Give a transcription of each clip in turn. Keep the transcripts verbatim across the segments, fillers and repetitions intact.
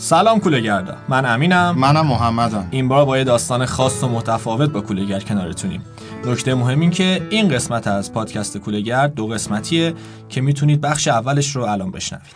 سلام کوله‌گردا، من امینم. منم محمدم. این بار با یه داستان خاص و متفاوت با کوله‌گرد کنارتونیم. نکته مهم این که این قسمت از پادکست کوله‌گرد دو قسمتیه که میتونید بخش اولش رو الان بشنوید.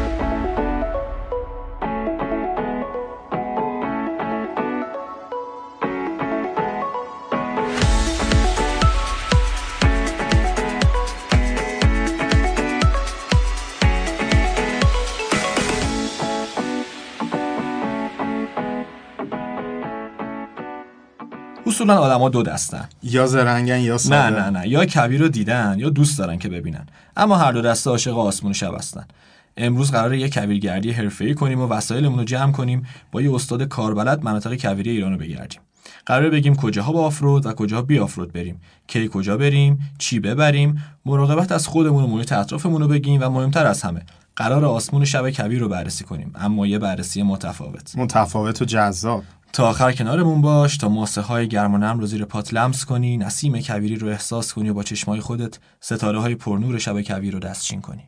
اصولا آدم‌ها دو دستن، یا زرنگن یا ساده. نه نه نه یا کویر رو دیدن یا دوست دارن که ببینن، اما هر دو دسته عاشق آسمون شب هستن. امروز قراره یه کویرگردی حرفه‌ای کنیم و وسایلمون رو جمع کنیم با یه استاد کاربلد مناطق کویری ایران رو بگردیم. قراره بگیم کجاها با آفرود و کجاها بی آفرود بریم، کی کجا بریم، چی ببریم، مراقبت از خودمون و محیط اطرافمون رو بگیم و مهمتر از همه قراره آسمون شب کویر رو بررسی کنیم، اما یه بررسی متفاوت متفاوت و جذاب. تا آخر کنارمون باش تا ماسه های گرم و نرم رو زیر پات لمس کنی، نسیم کویری رو احساس کنی و با چشمای خودت ستاره های پرنور شب کویر رو دستچین کنی.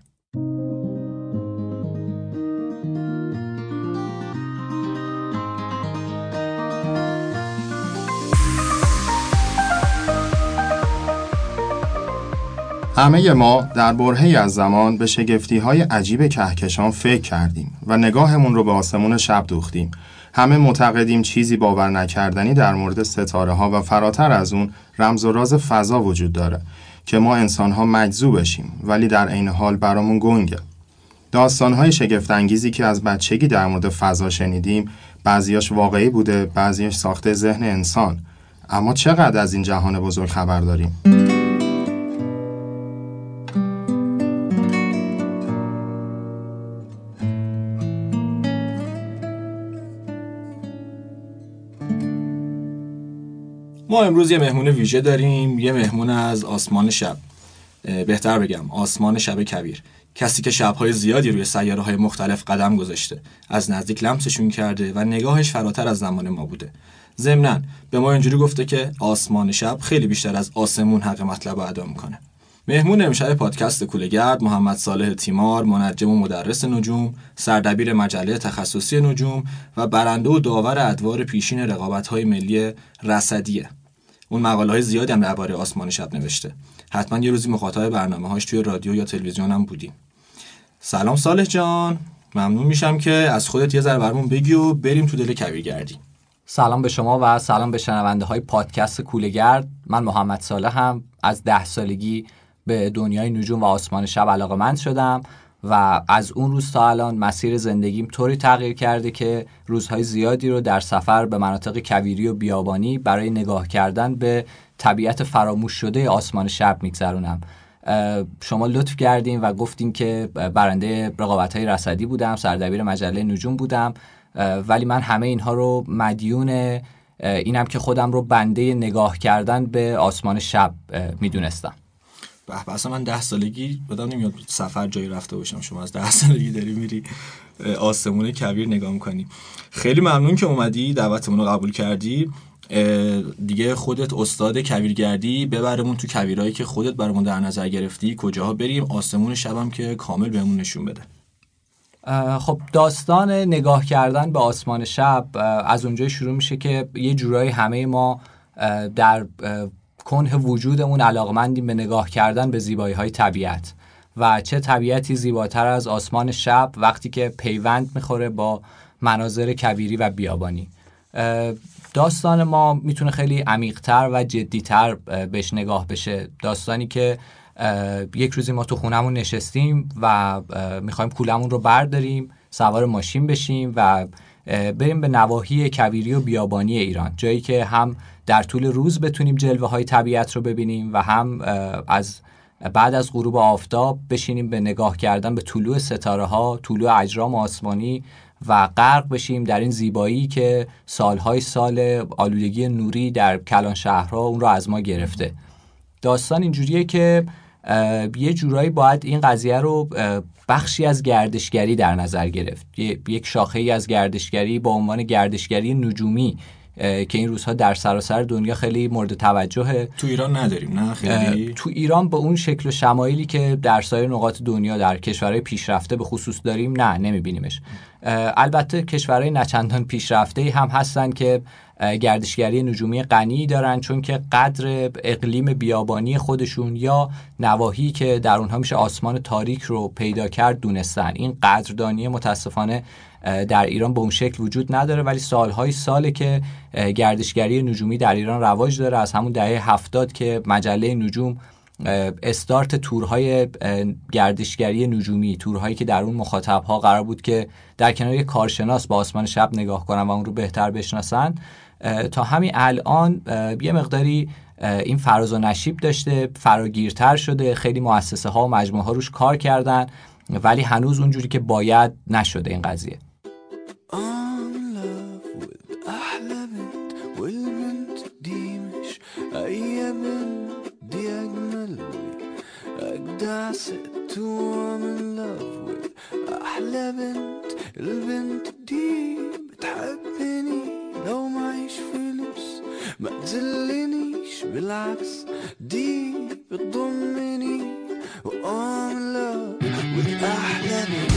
همه ما در برهه‌ای از زمان به شگفتی‌های عجیب کهکشان فکر کردیم و نگاهمون رو به آسمون شب دوختیم. همه معتقدیم چیزی باور نکردنی در مورد ستاره‌ها و فراتر از اون رمز و راز فضا وجود داره که ما انسان‌ها مجذوب بشیم، ولی در عین حال برامون گنگه. داستان‌های شگفت‌انگیزی که از بچگی در مورد فضا شنیدیم، بعضیاش واقعی بوده، بعضیاش ساخته ذهن انسان. اما چقدر از این جهان بزرگ خبر داریم؟ ما امروز یه مهمون ویژه داریم، یه مهمون از آسمان شب، بهتر بگم آسمان شب کویر. کسی که شب‌های زیادی روی سیاره‌های مختلف قدم گذاشته، از نزدیک لمسشون کرده و نگاهش فراتر از زمان ما بوده. ضمناً به ما اینجوری گفته که آسمان شب خیلی بیشتر از آسمون حق مطلب ادا میکنه. مهمون امشب پادکست کوله‌گرد محمد صالح تیمار، منجم و مدرس نجوم، سردبیر مجله تخصصی نجوم و برنده و داور ادوار پیشین رقابت‌های ملی رصدیه. اون مقاله‌های زیادی هم درباره آسمان شب نوشته. حتما یه روزی مخاطب برنامه‌هاش توی رادیو یا تلویزیون هم بودیم. سلام صالح جان، ممنون میشم که از خودت یه ذره برامون بگی و بریم تو دل کویرگردی. سلام به شما و سلام به شنونده های پادکست کوله‌گرد. من محمد صالحم، از ده سالگی به دنیای نجوم و آسمان شب علاقه‌مند شدم و از اون روز تا الان مسیر زندگیم طوری تغییر کرده که روزهای زیادی رو در سفر به مناطق کویری و بیابانی برای نگاه کردن به طبیعت فراموش شده آسمان شب میگذرونم. شما لطف کردین و گفتین که برنده رقابت‌های رصدی بودم، سردبیر مجله نجوم بودم، ولی من همه اینها رو مدیون اینم که خودم رو بنده نگاه کردن به آسمان شب میدونستم. به به، اصلا من ده سالگی بدم نمیاد سفر جایی رفته باشم، شما از ده سالگی داری میری آسمون کویر نگاه میکنی. خیلی ممنون که اومدی، دعوتمون رو قبول کردی. دیگه خودت استاد کویرگردی، ببرمون تو کویرایی که خودت برامون در نظر گرفتی، کجاها بریم، آسمون شبم که کامل بهمون نشون بده. خب داستان نگاه کردن به آسمان شب از اونجای شروع میشه که یه جورایی همه ما در کنه وجودمون علاقمندیم به نگاه کردن به زیبایی‌های طبیعت و چه طبیعتی زیباتر از آسمان شب وقتی که پیوند میخوره با مناظر کویری و بیابانی. داستان ما میتونه خیلی عمیق‌تر و جدی‌تر بهش نگاه بشه. داستانی که یک روزی ما تو خونمون نشستیم و میخوایم کولمون رو برداریم، سوار ماشین بشیم و بریم به نواحی کویری و بیابانی ایران، جایی که هم در طول روز بتونیم جلوه های طبیعت رو ببینیم و هم از بعد از غروب آفتاب بشینیم به نگاه کردن به طلوع ستاره ها، طلوع اجرام آسمانی و غرق بشیم در این زیبایی که سالهای سال آلودگی نوری در کلان شهرها اون رو از ما گرفته. داستان اینجوریه که یه جورایی باید این قضیه رو بخشی از گردشگری در نظر گرفت. یک شاخه‌ای از گردشگری با عنوان گردشگری نجومی که این روزها در سراسر دنیا خیلی مورد توجهه. تو ایران نداریم نه خیلی. تو ایران به اون شکل و شمایلی که در سایر نقاط دنیا در کشورهای پیشرفته به خصوص داریم نه نمیبینیمش. البته کشورهای نچندان پیشرفته هم هستن که گردشگری نجومی غنی دارن، چون که قدر اقلیم بیابانی خودشون یا نواحی که در اونها میشه آسمان تاریک رو پیدا کرد دونستن. این قدردانی متاسفانه در ایران به اون شکل وجود نداره، ولی سالهای ساله که گردشگری نجومی در ایران رواج داره. از همون دهه هفتاد که مجله نجوم استارت تورهای گردشگری نجومی، تورهایی که در اون مخاطبها قرار بود که در کنار یک کارشناس با آسمان شب نگاه کنن و اون رو بهتر بشناسن، تا همین الان یه مقداری این فراز و نشیب داشته، فراگیرتر شده. خیلی مؤسسه ها و مجموعه ها روش کار کردن، ولی هنوز اونجوری که باید نشده این قضیه. ما تزلنيش بالعكس دي بتضمني وام لا والاحلامي.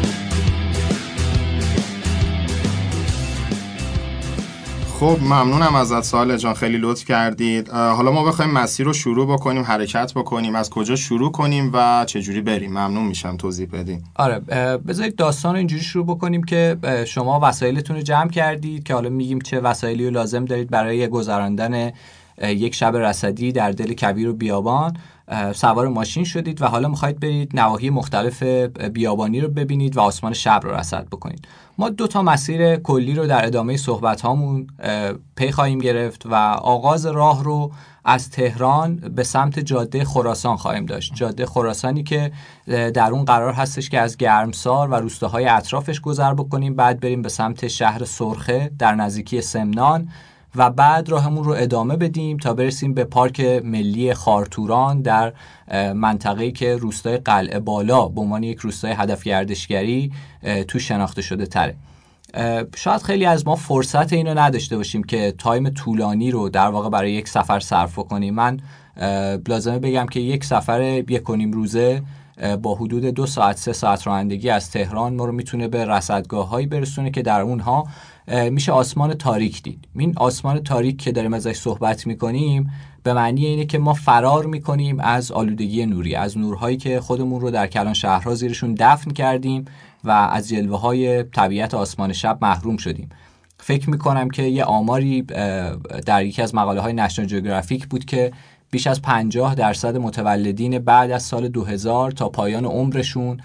خب ممنونم ازت ساله جان، خیلی لطف کردید. حالا ما بخوایم مسیر رو شروع بکنیم، حرکت بکنیم، از کجا شروع کنیم و چجوری بریم؟ ممنون میشم توضیح بدین. آره بذارید داستان رو اینجوری شروع بکنیم که شما وسایلتون رو جمع کردید که حالا میگیم چه وسایلی رو لازم دارید برای گذراندن یک شب رصدی در دل کویر و بیابان. سوار ماشین شدید و حالا میخواید برید نواحی مختلف بیابانی رو ببینید و آسمان شب رو رصد بکنید. ما دو تا مسیر کلی رو در ادامه صحبت هامون پی خواهیم گرفت و آغاز راه رو از تهران به سمت جاده خراسان خواهیم داشت. جاده خراسانی که در اون قرار هستش که از گرمسار و روستاهای اطرافش گذر بکنیم، بعد بریم به سمت شهر سرخه در نزدیکی سمنان و بعد راهمون رو ادامه بدیم تا برسیم به پارک ملی خارتوران در منطقه‌ای که روستای قلعه بالا به عنوان یک روستای هدف گردشگری تو شناخته شده تره. شاید خیلی از ما فرصت اینو نداشته باشیم که تایم طولانی رو در واقع برای یک سفر صرف کنیم. من لازمه بگم که یک سفر یک و نیم روزه با حدود دو ساعت سه ساعت رانندگی از تهران ما رو میتونه به رصدگاه‌هایی برسونه که در اونها میشه آسمان تاریک دید. این آسمان تاریک که داریم ازش صحبت میکنیم به معنی اینه که ما فرار میکنیم از آلودگی نوری، از نورهایی که خودمون رو در کلان شهرها زیرشون دفن کردیم و از جلوه های طبیعت آسمان شب محروم شدیم. فکر میکنم که یه آماری در یکی از مقاله های نشنال جیوگرافیک بود که بیش از پنجاه درصد متولدین بعد از سال دو هزار تا پایان عمرشون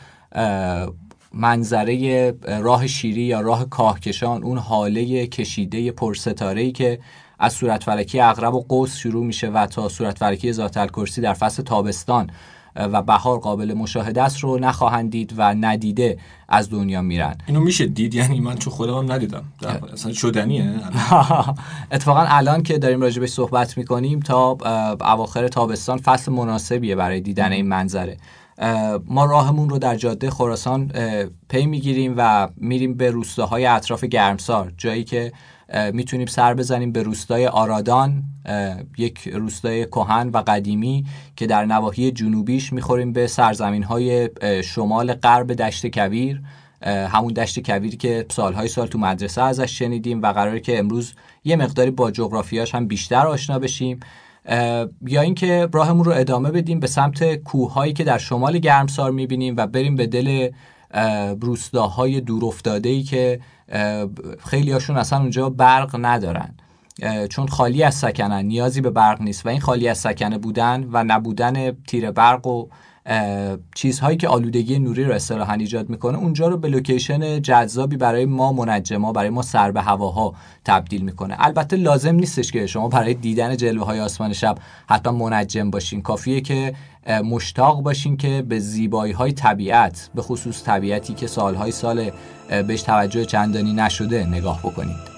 منظره راه شیری یا راه کاهکشان، اون حاله کشیده پرستاره‌ای که از صورت فلکی عقرب و قوس شروع میشه و تا صورت فلکی ذات الکرسی در فصل تابستان و بهار قابل مشاهده است رو نخواهند دید و ندیده از دنیا میرن. اینو میشه دید؟ یعنی من چون خودم هم ندیدم اصلا شدنیه؟ اتفاقا الان که داریم راجع بهش صحبت میکنیم تا اواخر تابستان فصل مناسبیه برای دیدن این منظره. ما راهمون رو در جاده خراسان پی میگیریم و میریم به روستاهای اطراف گرمسار، جایی که میتونیم سر بزنیم به روستای آرادان، یک روستای کهن و قدیمی که در نواحی جنوبیش میخوریم به سرزمین‌های شمال غرب دشت کویر، همون دشت کویر که سالهای سال تو مدرسه ازش شنیدیم و قراره که امروز یه مقداری با جغرافیاش هم بیشتر آشنا بشیم. یا اینکه راهمون رو ادامه بدیم به سمت کوههایی که در شمال گرمسار میبینیم و بریم به دل روستاهای دور افتاده‌ای که خیلی هاشون اصلا اونجا برق ندارن، چون خالی از سکنن، نیازی به برق نیست و این خالی از سکنه بودن و نبودن تیر برق و چیزهایی که آلودگی نوری رو اصطلاحاً ایجاد میکنه اونجا رو به لوکیشن جذابی برای ما منجما، برای ما سر به هواها تبدیل میکنه. البته لازم نیستش که شما برای دیدن جلوه های آسمان شب حتما منجم باشین، کافیه که مشتاق باشین که به زیبایی های طبیعت، به خصوص طبیعتی که سالهای سال بهش توجه چندانی نشده نگاه بکنید.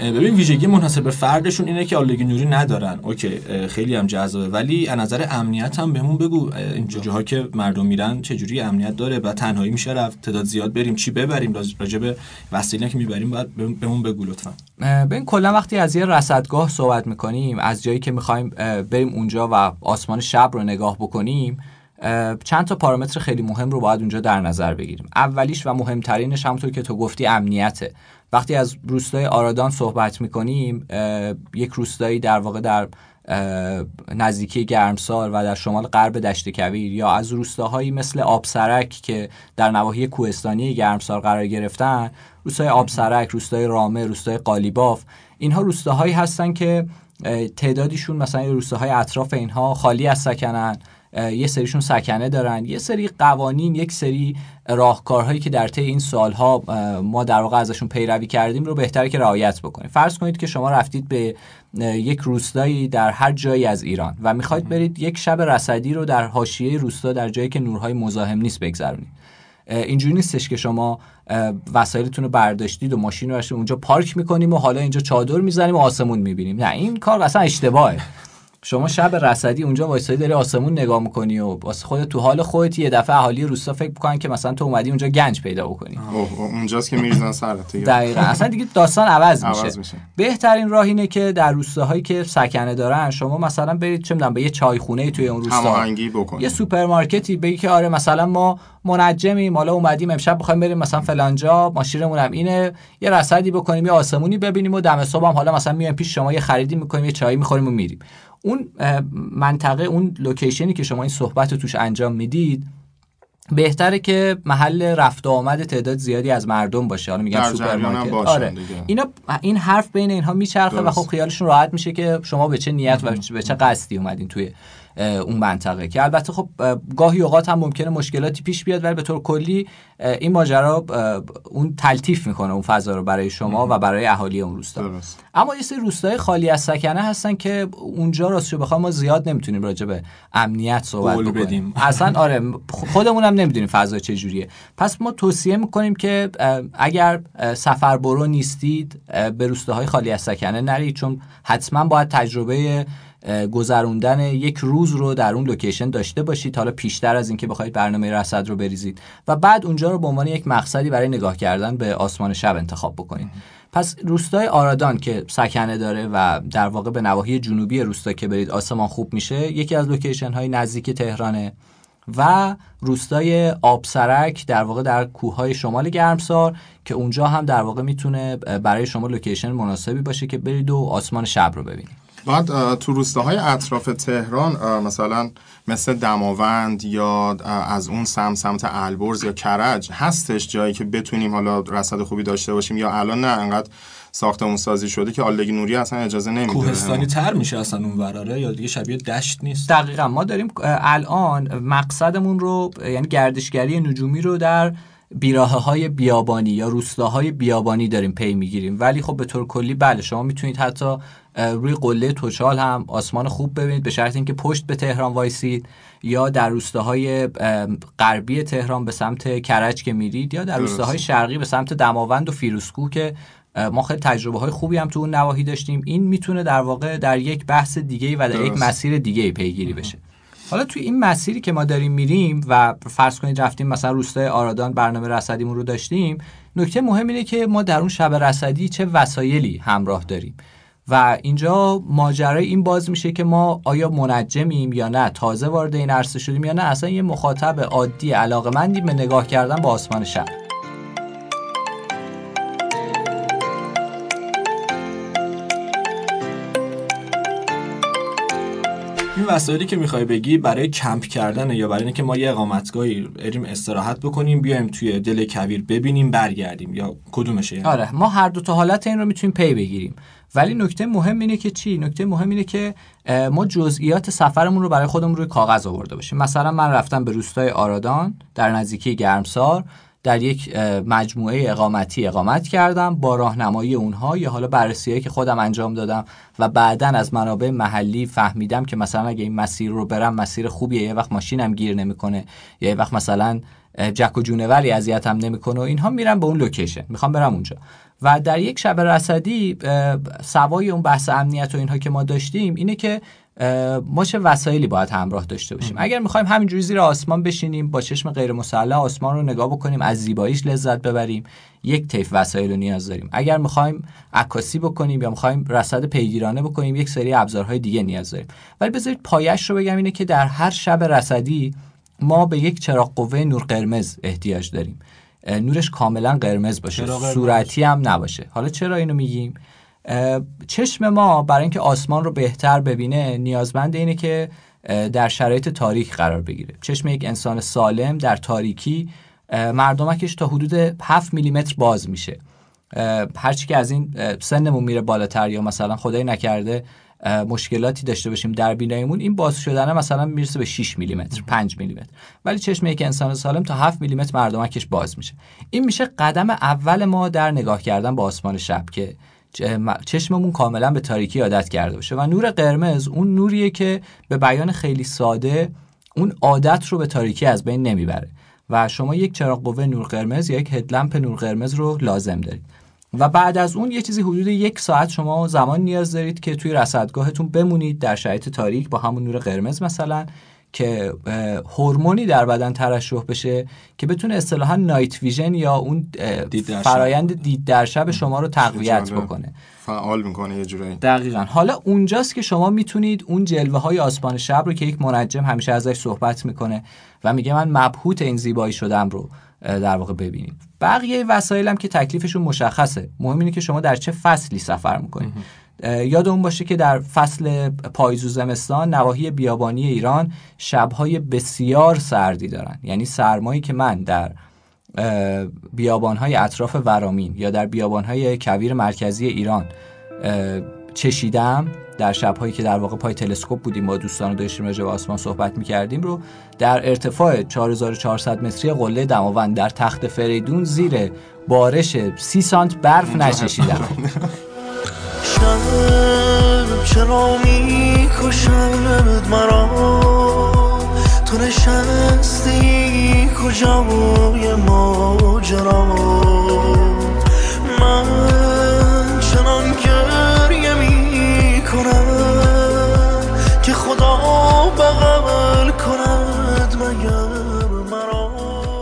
ببین ویژگی منحصر به فردشون اینه که آلودگی نوری ندارن. اوکی خیلی هم جذابه، ولی از نظر امنیت هم بهمون بگو این جاها که مردم میرن چه جوری امنیت داره؟ بعد تنهایی میشه رفت؟ تعداد زیاد بریم؟ چی ببریم؟ راجع به وسایلی که میبریم باید بهمون بگو لطفا. ببین کلا وقتی از یه رصدگاه صحبت میکنیم، از جایی که میخوایم بریم اونجا و آسمان شب رو نگاه بکنیم، چند تا پارامتر خیلی مهم رو باید اونجا در نظر بگیریم. اولیش و مهمترینش همونطور که تو گفتی امنیته. وقتی از روستای آرادان صحبت میکنیم، یک روستایی در واقع در نزدیکی گرمسار و در شمال غرب دشت کویر، یا از روستاهایی مثل آبسرک که در نواحی کوهستانی گرمسار قرار گرفتن، روستای آبسرک، روستای رامه، روستای قالیباف، اینها روستاهایی هستن که تعدادیشون مثلا روستاهای اطراف اینها خالی از سکنن، یه سریشون سکنه دارن، یه سری قوانین، یک سری راهکارهایی که در طی این سالها ما در واقع ازشون پیروی کردیم رو بهتره که رعایت بکنیم. فرض کنید که شما رفتید به یک روستایی در هر جایی از ایران و میخواید برید یک شب رصدی رو در حاشیه روستا در جایی که نورهای مزاحم نیست بگذرونید. اینجوری نیستش که شما وسایلتون رو برداشتید و ماشین رو اونجا پارک میکنیم و حالا اینجا چادر میزنیم و آسمون میبینیم. نه، این کار اصلا اشتباهه. شما شب رصدی اونجا وایسادی داری آسمون نگاه میکنی و واسه خودت تو حال خودت، یه دفعه اهالی روستا فکر میکنن که مثلا تو اومدی اونجا گنج پیدا بکنی. اوه اونجاست که میریزن سرت. دقیقاً. اصلا دیگه داستان عوض میشه. عوض میشه. بهترین راه اینه که در روستاهایی که سکنه دارن شما مثلا برید چه میدونم به یه چایخونه توی اون روستا هماهنگی بکنید، یه سوپرمارکتی بگی که آره مثلا ما منجمیم، حالا اومدیم امشب بخوایم بریم مثلا فلان جا، ماشینمون هم اینه، یه رصدی بکنیم، یه آسمونی ببینیم و دم صبح هم حالا مثلا میایم پیش شما یه خریدی میکنیم، یه چایی میخوریم و میریم. اون منطقه، اون لوکیشنی که شما این صحبت رو توش انجام میدید، بهتره که محل رفت و آمد تعداد زیادی از مردم باشه. حالا میگم سوپرمارکت. آره اینا، این حرف بین اینها میچرخه و خب خیالشون راحت میشه که شما به چه نیت و به چه قصدی اومدین توی اون منطقه، که البته خب گاهی اوقات هم ممکنه مشکلاتی پیش بیاد، ولی به طور کلی این ماجرا اون تلطیف میکنه اون فضا رو برای شما و برای اهالی اون روستا. درست. اما یه سری روستای خالی از سکنه هستن که اونجا راستش بخوام ما زیاد نمیتونیم راجع به امنیت صحبت بکنیم اصلا. آره خودمون هم نمیدونیم فضا چه جوریه. پس ما توصیه میکنیم که اگر سفر برو نیستید به روستاهای خالی از سکنه نرید، چون حتما باید تجربه گذروندن یک روز رو در اون لوکیشن داشته باشید، حالا پیشتر از اینکه بخواید برنامه رصد رو بریزید، و بعد اونجا رو به عنوان یک مقصدی برای نگاه کردن به آسمان شب انتخاب بکنید. پس روستای آرادان که سکنه داره و در واقع به نواحی جنوبی روستا که برید آسمان خوب میشه، یکی از لوکیشن های نزدیک تهرانه، و روستای آبسرک در واقع در کوههای شمال گرمسار که اونجا هم در واقع میتونه برای شما لوکیشن مناسبی باشه که برید و آسمان شب رو ببینید. بعد تو روستاهای اطراف تهران مثلا مثل دماوند یا از اون سمت سمت البرز یا کرج هستش جایی که بتونیم حالا رصد خوبی داشته باشیم، یا الان نه انقدر ساختمون سازی شده که آلودگی نوری اصلا اجازه نمیده؟ کوهستانی تر میشه اصلا اون وراره، یا دیگه شبیه دشت نیست؟ دقیقاً. ما داریم الان مقصدمون رو، یعنی گردشگری نجومی رو در بیراهه‌های بیابانی یا روستاهای بیابانی داریم پی میگیریم، ولی خب به طور کلی بله شما میتونید حتی روی قله توچال هم آسمان خوب ببینید، به شرط اینکه پشت به تهران وایسید، یا در روستاهای غربی تهران به سمت کرج که میرید، یا در روستاهای شرقی به سمت دماوند و فیروزکوه که ما خیلی تجربه های خوبی هم تو اون نواحی داشتیم. این میتونه در واقع در یک بحث دیگه و در درست. یک مسیر دیگه پیگیری بشه. حالا توی این مسیری که ما داریم میریم و فرض کنید رفتیم مثلا روستای آرادان برنامه رصدیمون رو داشتیم، نکته مهم اینه که ما در اون شب رصدی چه وسایلی همراه داریم، و اینجا ماجرای این باز میشه که ما آیا منجمیم یا نه، تازه وارد این عرصه شدیم یا نه، اصلا یه مخاطب عادی علاقه‌مندی به نگاه کردن با آسمان شب. این وسایلی که میخوای بگی برای کمپ کردن یا برای اینکه ما یه اقامتگاهی بریم استراحت بکنیم بیایم توی دل کویر ببینیم برگردیم، یا کدومشه؟ یعنی آره ما هر دو تا حالت این رو میتونیم پی بگیریم، ولی نکته مهم اینه که چی؟ نکته مهم اینه که ما جزئیات سفرمون رو برای خودمون روی کاغذ آورده باشیم. مثلا من رفتم به روستای آرادان در نزدیکی گرمسار، در یک مجموعه اقامتی اقامت کردم، با راهنمایی اونها یا حالا بررسی‌هایی که خودم انجام دادم و بعداً از منابع محلی فهمیدم که مثلا اگه این مسیر رو برم مسیر خوبیه، یه وقت ماشینم گیر نمیکنه، یا یه وقت مثلا جک و جونوری اذیتم نمیکنه و اینها، میرم به اون لوکیشن، میخوام برم اونجا. و در یک شب رصدی سوای اون بحث امنیت و اینها که ما داشتیم اینه که ما چه وسایلی باید همراه داشته باشیم. اگر میخوایم همینجوری زیر آسمان بشینیم با چشم غیر مسلح آسمان رو نگاه بکنیم، از زیباییش لذت ببریم، یک طیف وسایل رو نیاز داریم. اگر میخوایم عکاسی بکنیم یا میخوایم رصد پیگیرانه بکنیم، یک سری ابزارهای دیگه نیاز داریم. ولی بذارید پایش رو بگم اینه که در هر شب رصدی ما به یک چراغ قوه نور قرمز احتیاج داریم. نورش کاملا قرمز باشه، صورتی هم نباشه. حالا چرا اینو میگیم؟ چشم ما برای اینکه آسمان رو بهتر ببینه نیازمند اینه که در شرایط تاریک قرار بگیره. چشم یک انسان سالم در تاریکی مردمکش تا حدود هفت میلیمتر باز میشه. هرچی که از این سنمون میره بالاتر یا مثلا خدای نکرده مشکلاتی داشته باشیم در بیناییمون، این باز شدنه مثلا میرسه به شش میلیمتر، پنج میلیمتر. ولی چشم یک انسان سالم تا هفت میلیمتر مردمکش باز میشه. این میشه قدم اول ما در نگاه کردن به آسمان شب، که چشممون کاملا به تاریکی عادت کرده باشه. و نور قرمز اون نوریه که به بیان خیلی ساده اون عادت رو به تاریکی از بین نمیبره و شما یک چراغ قوه نور قرمز یا یک هدلمپ نور قرمز رو لازم دارید. و بعد از اون یه چیزی حدود یک ساعت شما زمان نیاز دارید که توی رصدگاهتون بمونید در شرایط تاریک با همون نور قرمز، مثلا که هورمونی در بدن ترشح بشه که بتونه اصطلاحاً نایت ویژن یا اون فرایند دید در شب شما رو تقویت بکنه، فعال میکنه یه جورایی. دقیقاً. حالا اونجاست که شما میتونید اون جلوه های آسمان شب رو که یک منجم همیشه ازش صحبت میکنه و میگه من مبهوت این زیبایی شدم رو در واقع ببینید. بقیه وسایلم که تکلیفشون مشخصه، مهم اینه که شما در چه فصلی سفر میکنید. یادمون باشه که در فصل پاییز و زمستان نواحی بیابانی ایران شب‌های بسیار سردی دارن. یعنی سرمایی که من در بیابان‌های اطراف ورامین یا در بیابان‌های کویر مرکزی ایران چشیدم در شب‌هایی که در واقع پای تلسکوپ بودیم با دوستان داشتیم راجع به آسمان صحبت می‌کردیم رو در ارتفاع چهار هزار و چهارصد متری قله دماوند در تخت فریدون زیر بارش سی سانت برف نچشیدم. شب چرا می کشد مرا، تو نشستی کجای ماجرا، من چنان گریه می کنم که خدا بغل کند مگر مرا.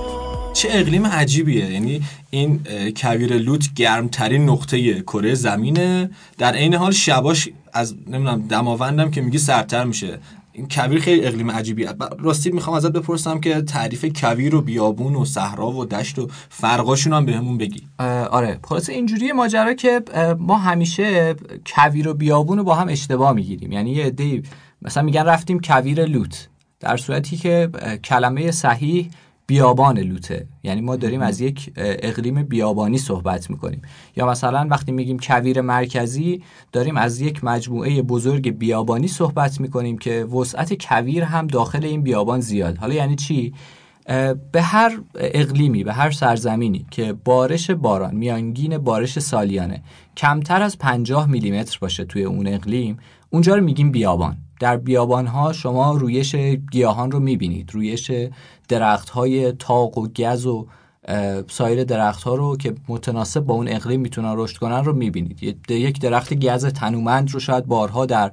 چه اقلیم عجیبیه. یعنی این کویر لوت گرمترین نقطه کره زمینه، در عین حال شباش از نمیدونم دماوندم که میگی سردتر میشه. این کویر خیلی اقلیم عجیبیه. راستی میخوام ازت بپرسم که تعریف کویر و بیابون و صحرا و دشت و فرقاشون هم بهمون بگی. آره، خلاص اینجوریه ماجرا که ما همیشه کویر و بیابون رو با هم اشتباه میگیریم. یعنی یه عده‌ای مثلا میگن رفتیم کویر لوت، در صورتی که کلمه صحیح بیابان لوته. یعنی ما داریم از یک اقلیم بیابانی صحبت میکنیم. یا مثلا وقتی میگیم کویر مرکزی داریم از یک مجموعه بزرگ بیابانی صحبت میکنیم که وسعت کویر هم داخل این بیابان زیاد. حالا یعنی چی؟ به هر اقلیمی، به هر سرزمینی که بارش باران، میانگین بارش سالیانه کمتر از پنجاه میلیمتر باشه توی اون اقلیم، اونجا رو میگیم بیابان. در بیابان‌ها شما رویش گیاهان رو می‌بینید، رویش درخت‌های تاق و گز و سایر درخت‌ها رو که متناسب با اون اقلیم میتونن رشد کنن رو می‌بینید. یک درخت گز تنومند رو شاید بارها در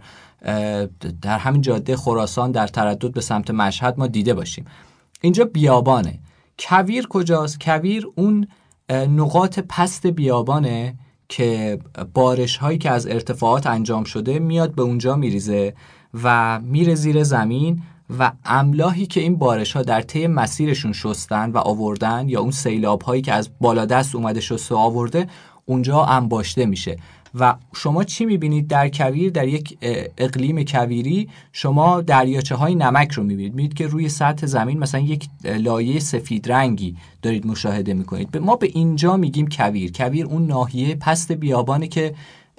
در همین جاده خراسان در تردد به سمت مشهد ما دیده باشیم. اینجا بیابانه. کویر کجاست؟ کویر اون نقاط پست بیابانه که بارش هایی که از ارتفاعات انجام شده میاد به اونجا میریزه و میره زیر زمین و املاحی که این بارش ها در طی مسیرشون شستن و آوردن یا اون سیلاب هایی که از بالا دست اومده شسته و آورده اونجا انباشته میشه. و شما چی میبینید در کویر؟ در یک اقلیم کویری شما دریاچه های نمک رو میبینید. میبینید که روی سطح زمین مثلا یک لایه سفید رنگی دارید مشاهده میکنید. ما به اینجا میگیم کویر. کویر اون ناحیه پست بیابانه که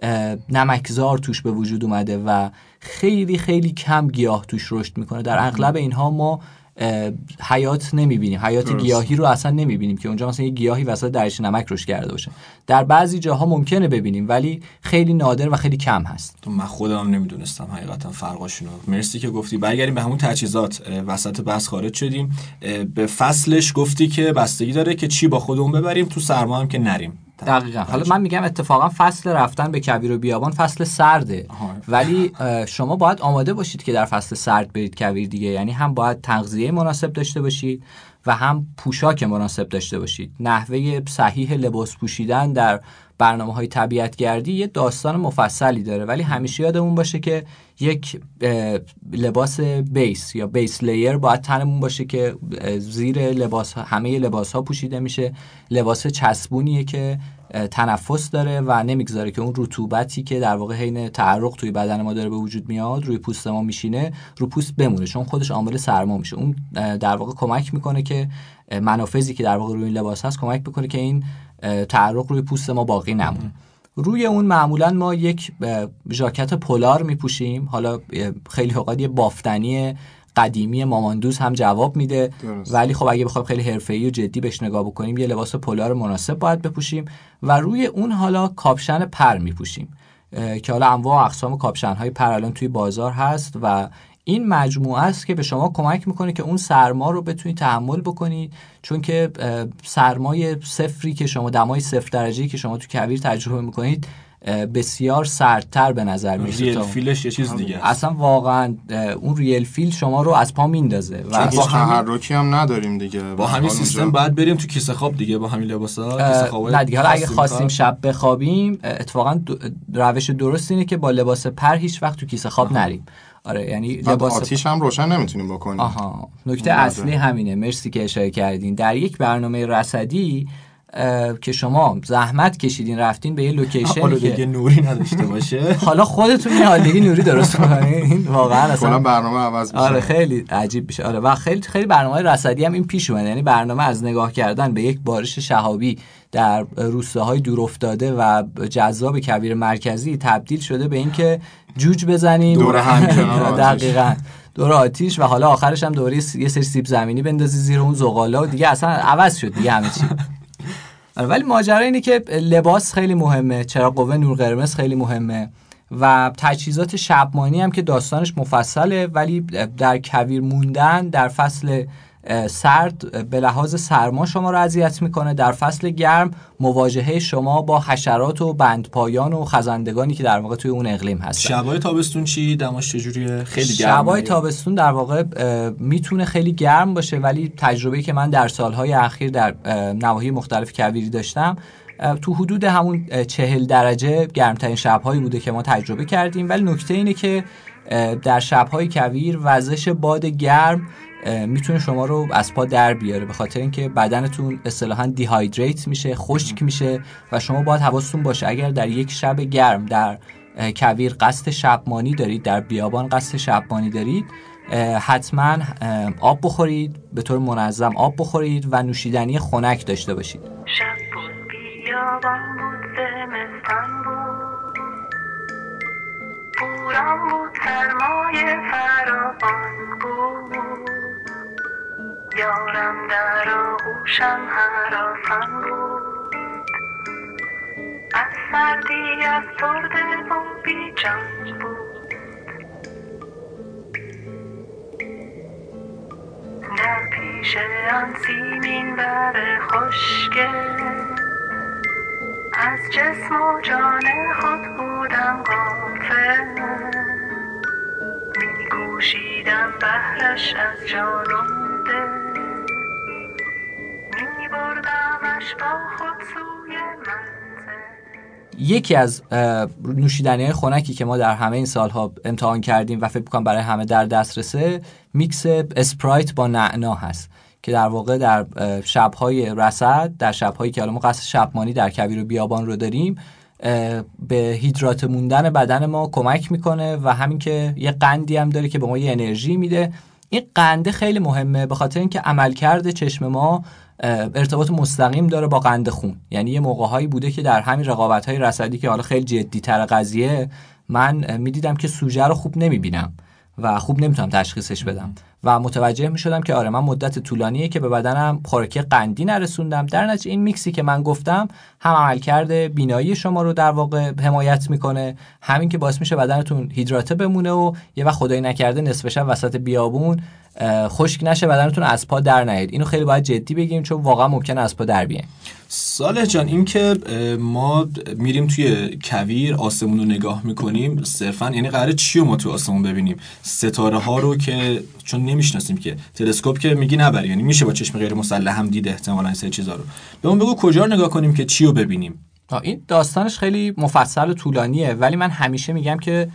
نمکزار توش به وجود اومده و خیلی خیلی کم گیاه توش رشد میکنه. در اغلب اینها ما حیات نمیبینیم، حیات درست. گیاهی رو اصلا نمیبینیم که اونجا مثلا یه گیاهی وسط دریچه نمک رشد کرده باشه. در بعضی جاها ممکنه ببینیم ولی خیلی نادر و خیلی کم هست. تو من خودم نمیدونستم حقیقتا فرقاشونو. مرسی که گفتی. برگردیم به همون تجهیزات. وسط بحث خارج شدیم. به فصلش گفتی که بستگی داره که چی با خودمون ببریم، تو سرما هم که نریم. دقیقاً. حالا من میگم اتفاقا فصل رفتن به کویر و بیابان فصل سرده، آها. ولی شما باید آماده باشید که در فصل سرد برید کویر دیگه. یعنی هم باید تغذیه مناسب داشته باشید و هم پوشاک مناسب داشته باشید. نحوه صحیح لباس پوشیدن در برنامه‌های طبیعت‌گردی یه داستان مفصلی داره، ولی همیشه یادمون باشه که یک لباس بیس یا بیس لیر باید تنمون باشه که زیر لباس همه لباس‌ها پوشیده میشه. لباس چسبونیه که تنفس داره و نمیگذاره که اون رطوبتی که در واقع حین تعرق توی بدن ما داره به وجود میاد روی پوست ما میشینه رو پوست بمونه، چون خودش عامل سرما میشه. اون در واقع کمک میکنه که منافذی که در واقع روی این لباس هست کمک میکنه که این تعرق روی پوست ما باقی نمونه. روی اون معمولا ما یک ژاکت پولار میپوشیم. حالا خیلی اوقات یه بافتنی قدیمی ماماندوز هم جواب میده درست. ولی خب اگه بخوایم خیلی حرفه‌ای و جدی بهش نگاه بکنیم یه لباس پولار مناسب باید بپوشیم و روی اون حالا کاپشن پر میپوشیم که حالا انواع و اقسام کاپشن های پر الان توی بازار هست و این مجموعه است که به شما کمک میکنه که اون سرما رو بتونید تحمل بکنید، چون که سرمای صفری که شما دمای صفر درجه‌ای که شما تو کویر تجربه میکنید بسیار سردتر به نظر میاد. ریل فیلش یه چیز دیگه اصلا واقعا اون ریل فیل شما رو از پا میندازه و با تحرکی هم نداریم دیگه. با همین سیستم باید بریم تو کیسه خواب دیگه، با همین لباسا کیسه خواب. نه دیگه، حالا اگه خواستیم شب بخوابیم اتفاقا روش درست اینه که با لباس پر هیچ وقت تو کیسه خواب نریم. آره، یعنی لباس آتیش هم روشن نمیتونیم بکنیم. آها، نکته اصلی همینه. مرسی که اشاره کردین. در یک برنامه رصدی که شما زحمت کشیدین رفتین به یه لوکیشنی که دیگه نوری نداشته باشه، حالا خودتون یه آلودگی نوری درست کنین، واقعا اصلا کلا برنامه عوض میشه. آره خیلی عجیب میشه. آره و خیلی خیلی برنامه رصدی هم این پیش اومده، یعنی برنامه از نگاه کردن به یک بارش شهابی در روستاهای دور افتاده و جذاب کویر مرکزی تبدیل شده به اینکه جوج بزنیم دور هم کنار دقیقاً دور آتیش و حالا آخرش هم دوره یه سری سیب زمینی بندازی زیر اون زغالا و دیگه اصلا عوض شد دیگه همه چی. ولی ماجرا اینه که لباس خیلی مهمه، چراغ قوه نور قرمز خیلی مهمه و تجهیزات شبمانی هم که داستانش مفصله، ولی در کویر موندن در فصل سرد به لحاظ سرما شما رو اذیت میکنه، در فصل گرم مواجهه شما با حشرات و بندپایان و خزندگانی که در واقع توی اون اقلیم هستن. شبای تابستون چی دماش چجوریه؟ خیلی گرمه. شبای تابستون در واقع میتونه خیلی گرم باشه، ولی تجربه‌ای که من در سالهای اخیر در نواحی مختلف کویری داشتم تو حدود همون چهل درجه گرمترین شب‌هایی بوده که ما تجربه کردیم. ولی نکته اینه که در شب‌های کویر وزش باد گرم میتونه شما رو از پا در بیاره، به خاطر اینکه بدنتون اصطلاحاً دیهایدریت میشه، خشک میشه و شما باید حواستون باشه اگر در یک شب گرم در کویر قصد شبمانی دارید، در بیابان قصد شبمانی دارید، حتما آب بخورید، به طور منظم آب بخورید و نوشیدنی خنک داشته باشید. شب بود بیابان بود زمستان بود، بوران بود سرمای فراوان بود، یارم در آغوشم هراسان بود، از سردی از سرده و بی جان بود، در پیش آن سیمین بر خشکه از جسم و جان خود بودم غافل، می کوشیدم بهرش از جانم ده، می بردمش با خود سوی منزل. یکی از نوشیدنی‌های خنکی که ما در همه این سالها امتحان کردیم و فکر می‌کنم برای همه در دسترسه، میکس اسپرایت با نعنا هست که در واقع در شب‌های رصد، در شب‌هایی که حالا ما قصد شبمانی در کویر و بیابان رو داریم، به هیدرات موندن بدن ما کمک میکنه و همین که یه قندی هم داره که به ما یه انرژی میده. این قنده خیلی مهمه به خاطر اینکه عملکرد چشم ما ارتباط مستقیم داره با قند خون. یعنی یه موقع‌هایی بوده که در همین رقابت‌های رصدی که حالا خیلی جدی‌تر قضیه، من میدیدم که سوژه رو خوب نمیبینم و خوب نمیتونم تشخیصش بدم و متوجه میشدم که آره من مدت طولانیه که به بدنم خوراکی قندی نرسوندم. در نتیجه این میکسی که من گفتم هم عملکرد بینایی شما رو در واقع حمایت میکنه، همین که باعث میشه بدنتون هیدراته بمونه و یه وقت خدای نکرده نصف شب وسط بیابون خشک نشه، بدنتون از پا در نیاد. اینو خیلی باید جدی بگیم چون واقعا ممکنه از پا در بیایم. صالح جان، این که ما میریم توی کویر آسمون رو نگاه میکنیم صرفا یعنی قراره چی رو ما توی آسمون ببینیم؟ ستاره ها رو که چون نمیشناسیم که تلسکوپ که میگی نبری، یعنی میشه با چشم غیر مسلح هم دید احتمالاً این سه چیزا رو. بهمون بگو کجا رو نگاه کنیم که چی رو ببینیم؟ این داستانش خیلی مفصل و طولانیه، ولی من همیشه میگم که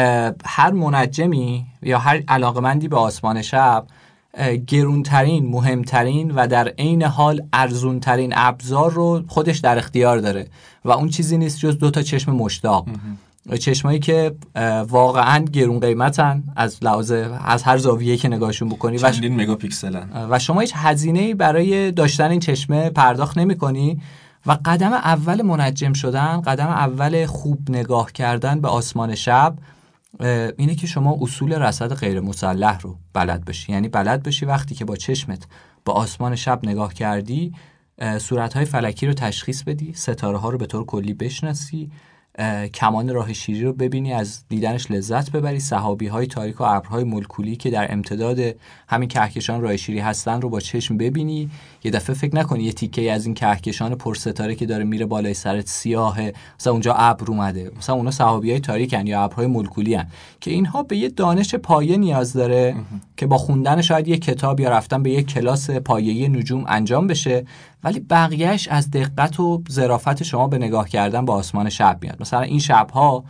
هر منجمی یا هر علاقمندی به آسمان شب گرونترین، مهمترین و در عین حال ارزونترین ابزار رو خودش در اختیار داره و اون چیزی نیست جز دو تا چشم مشتاق. چشمایی که واقعا گرون قیمتن از لحاظ از هر زاویه‌ای که نگاهشون بکنی و چندین مگاپیکسلن و شما هیچ هزینه‌ای برای داشتن این چشمه پرداخت نمی‌کنی و قدم اول منجم شدن، قدم اول خوب نگاه کردن به آسمان شب اینه که شما اصول رصد غیر مسلح رو بلد بشی. یعنی بلد بشی وقتی که با چشمت با آسمان شب نگاه کردی صورت‌های فلکی رو تشخیص بدی، ستاره‌ها رو به طور کلی بشناسی، کمان راه شیری رو ببینی، از دیدنش لذت ببری، سحابی‌های تاریک و ابرهای مولکولی که در امتداد همین کهکشان راه شیری هستن رو با چشم ببینی. یه دفعه فکر نکنی یه تیکه از این کهکشان پرستاره که داره میره بالای سرت سیاهه، مثلا اونجا ابر اومده، مثلا اونا سحابی‌های تاریکن یا ابرهای مولکولی ان که اینها به یه دانش پایه نیاز داره که با خوندن شاید یه کتاب یا رفتن به یه کلاس پایه‌ای نجوم انجام بشه، ولی بقیهش از دقت و ظرافت شما به نگاه کردن با آسمان شب میاد. مثلا این شب‌ها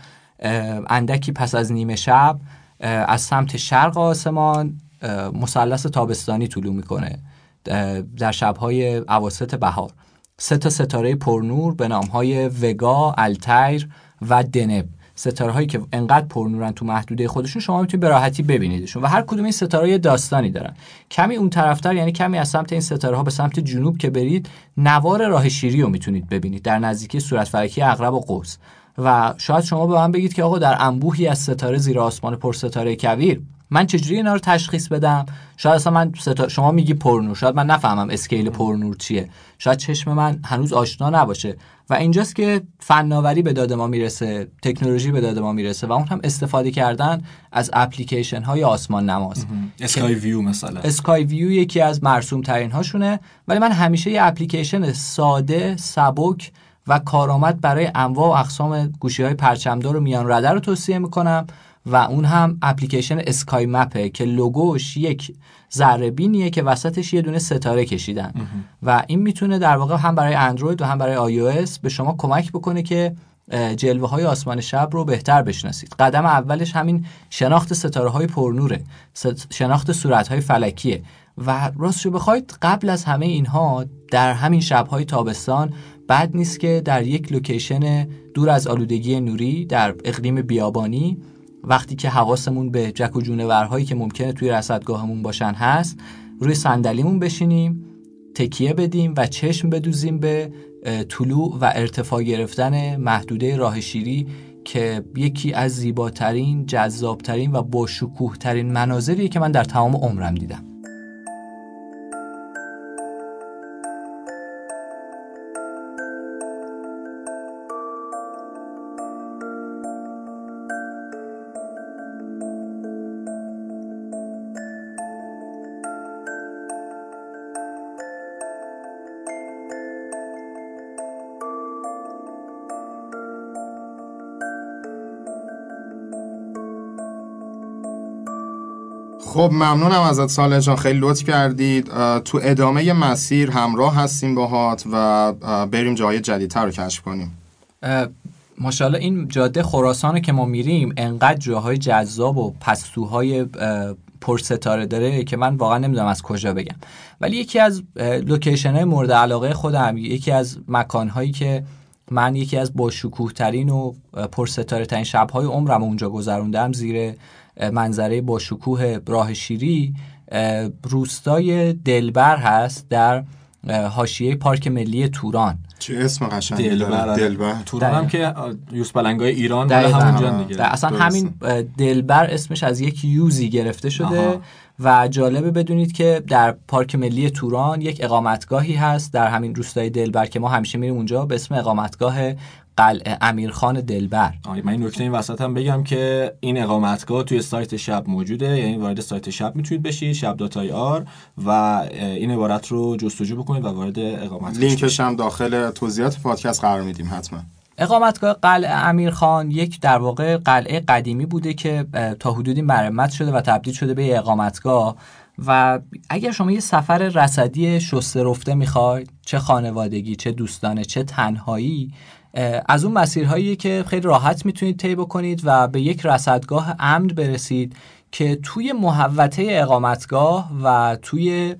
اندکی پس از نیمه شب از سمت شرق آسمان مثلث تابستانی طلوع میکنه. در شب‌های اواسط بهار سه تا ستاره پرنور به نام‌های وگا، التایر و دنب، ستاره هایی که انقدر پرنورن تو محدوده خودشون شما میتونید به راحتی ببینیدشون و هر کدوم این ستاره یه داستانی دارن. کمی اون طرفتر، یعنی کمی از سمت این ستاره ها به سمت جنوب که برید، نوار راه شیری رو میتونید ببینید در نزدیکی صورت فلکی عقرب و قوس. و شاید شما به من بگید که آقا در انبوهی از ستاره زیر آسمان پرستاره کویر من چجوری اینا رو تشخیص بدم؟ شاید اصلا من ستا... شما میگی پرنور، شاید من نفهمم اسکیل پرنور چیه، شاید چشم من هنوز آشنا نباشه و اینجاست که فناوری به داد ما میرسه، تکنولوژی به داد ما میرسه و اون هم استفاده کردن از اپلیکیشن های آسمان نماز. اسکای ویو مثلا، اسکای ویو یکی از مرسوم ترین هاشونه، ولی من همیشه یه اپلیکیشن ساده، سبک و کارآمد برای انواع و اقسام گوشی‌های پرچمدار و میان رده رو توصیه میکنم و اون هم اپلیکیشن اسکای مپه که لوگوش یک ذره بینیه که وسطش یه دونه ستاره کشیدن و این میتونه در واقع هم برای اندروید و هم برای آی او اس به شما کمک بکنه که جلوه های آسمان شب رو بهتر بشناسید. قدم اولش همین شناخت ستاره های پرنوره، شناخت صورت های فلکیه و راستشو بخواید قبل از همه اینها در همین شب‌های تابستان بد نیست که در یک لوکیشن دور از آلودگی نوری در اقلیم بیابانی، وقتی که حواسمون به جک و جونورهایی که ممکنه توی رصدگاهمون باشن هست، روی صندلیمون بشینیم، تکیه بدیم و چشم بدوزیم به طلوع و ارتفاع گرفتن محدوده راه شیری که یکی از زیباترین، جذابترین و با شکوه‌ترین مناظریه که من در تمام عمرم دیدم. خب ممنونم ازت صالح جان، خیلی لطف کردید. تو ادامه مسیر همراه هستیم باهات و بریم جای جدیدتر رو کشف کنیم. ماشاءالله این جاده خراسان که ما میریم انقدر جاهای جذاب و پستوهای پرستاره داره که من واقعا نمیدونم از کجا بگم، ولی یکی از لوکیشن های مورد علاقه خودم، یکی از مکان هایی که من یکی از با شکوه ترین و پرستاره ترین شب‌های عمرم اونجا گذروندم، زیر منظره با شکوه راه شیری، روستای دلبر هست در حاشیه پارک ملی توران. چه اسم قشنگی دلبر. داره، دلبر. توران هم که یوز پلنگای ایران مال دقیقاً. همونجا دیگه. اصلا درسته. همین دلبر اسمش از یک یوزی گرفته شده. آها. و جالبه بدونید که در پارک ملی توران یک اقامتگاهی هست در همین روستای دلبر که ما همیشه میریم اونجا، به اسم اقامتگاه قلعه امیرخان دلبر. آره من این نکته این وسط هم بگم که این اقامتگاه توی سایت شب موجوده، یعنی وارد سایت شب میتونید بشید، شب دات آی آر، و این عبارت رو جستجو بکنید و وارد اقامتگاه لینکش هم داخل توضیحات پادکست قرار میدیم حتما. اقامتگاه قلعه امیرخان یک در واقع قلعه قدیمی بوده که تا حدودی مرمت شده و تبدیل شده به اقامتگاه. و اگر شما یه سفر رصدی شسته رفته میخواید، چه خانوادگی، چه دوستانه، چه تنهایی، از اون مسیرهایی که خیلی راحت میتونید طی بکنید و به یک رصدگاه امن برسید که توی محوطه اقامتگاه و توی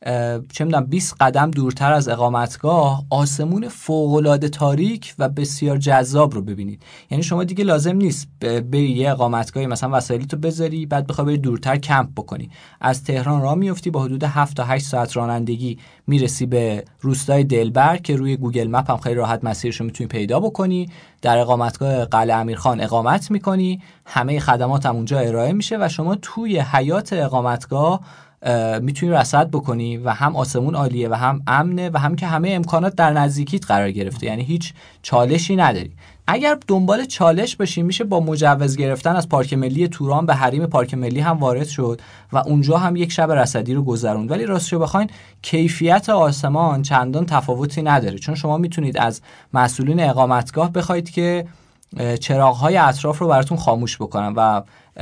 چه میدونم بیست قدم دورتر از اقامتگاه آسمون فوق‌العاده تاریک و بسیار جذاب رو ببینید. یعنی شما دیگه لازم نیست بری یه اقامتگاهی مثلا وسایلتو بذاری بعد بخوای بری دورتر کمپ بکنی. از تهران راه میفتی، با حدود هفت تا هشت ساعت رانندگی میرسی به روستای دلبر که روی گوگل مپ هم خیلی راحت مسیرش رو میتونی پیدا بکنی. در اقامتگاه قلعه امیرخان اقامت میکنی، همه خدمات هم اونجا ارائه میشه و شما توی حیات اقامتگاه میتونی رصد بکنی و هم آسمون عالیه و هم امنه و هم که همه امکانات در نزدیکیت قرار گرفته، یعنی هیچ چالشی نداری. اگر دنبال چالش باشی میشه با مجوز گرفتن از پارک ملی توران به حریم پارک ملی هم وارد شد و اونجا هم یک شب رصدی رو گذروند. ولی راستش بخواین کیفیت آسمان چندان تفاوتی نداره، چون شما میتونید از مسئولین اقامتگاه بخواید که چراغ‌های اطراف رو براتون خاموش بکنن و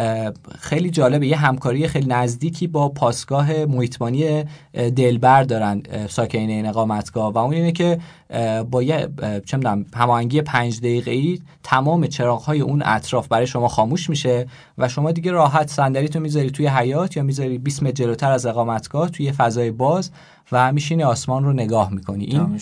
خیلی جالبه یه همکاری خیلی نزدیکی با پاسگاه محیطبانی دلبر دارن ساکنین این اقامتگاه و اون اینه که با یه چه می‌دونم هماهنگی پنج دقیقه‌ای تمام چراغ‌های اون اطراف برای شما خاموش میشه و شما دیگه راحت صندلیتو میذاری توی حیاط یا میذاری بیست متر جلوتر از اقامتگاه توی فضای باز و میشینی آسمان رو نگاه میکنی. این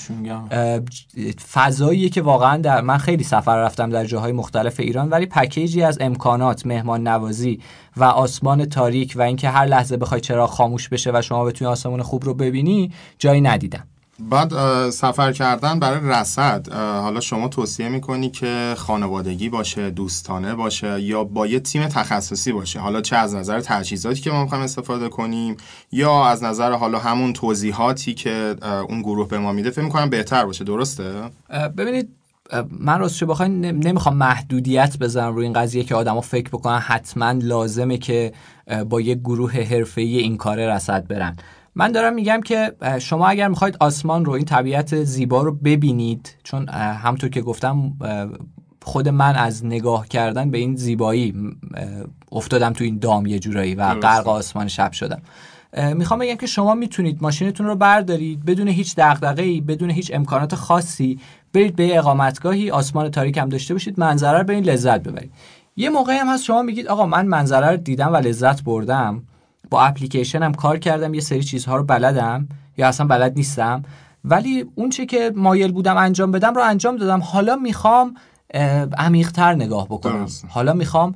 فضاییه که واقعا در من خیلی سفر رفتم در جاهای مختلف ایران، ولی پکیجی از امکانات، مهمان نوازی و آسمان تاریک و اینکه هر لحظه بخوای چراغ خاموش بشه و شما بتونی آسمان خوب رو ببینی جایی ندیدم. بعد سفر کردن برای رصد، حالا شما توصیه میکنی که خانوادگی باشه، دوستانه باشه یا با یه تیم تخصصی باشه؟ حالا چه از نظر تجهیزاتی که ما میخوایم استفاده کنیم یا از نظر حالا همون توضیحاتی که اون گروه به ما میده، فکر میکنم بهتر باشه. درسته؟ ببینید من راستش بخواین نمیخوام محدودیت بذارم روی این قضیه که آدما فکر بکنن حتما لازمه که با یک گروه حرفه‌ای این کار رصد برن. من دارم میگم که شما اگر میخواید آسمان رو، این طبیعت زیبا رو ببینید، چون همونطور که گفتم خود من از نگاه کردن به این زیبایی افتادم تو این دام یه جورایی و غرق آسمان شب شدم. میخوام بگم که شما میتونید ماشینتون رو بردارید بدون هیچ دغدغه‌ای، بدون هیچ امکانات خاصی، برید به اقامتگاهی آسمان تاریک هم داشته باشید، منظره رو ببینید، لذت ببرید. یه موقعی هم هست شما میگید آقا من منظره رو دیدم و لذت بردم، با اپلیکیشن هم کار کردم، یه سری چیزها رو بلدم یا اصلا بلد نیستم، ولی اون چه که مایل بودم انجام بدم رو انجام دادم، حالا میخوام عمیق‌تر نگاه بکنم. درست. حالا میخوام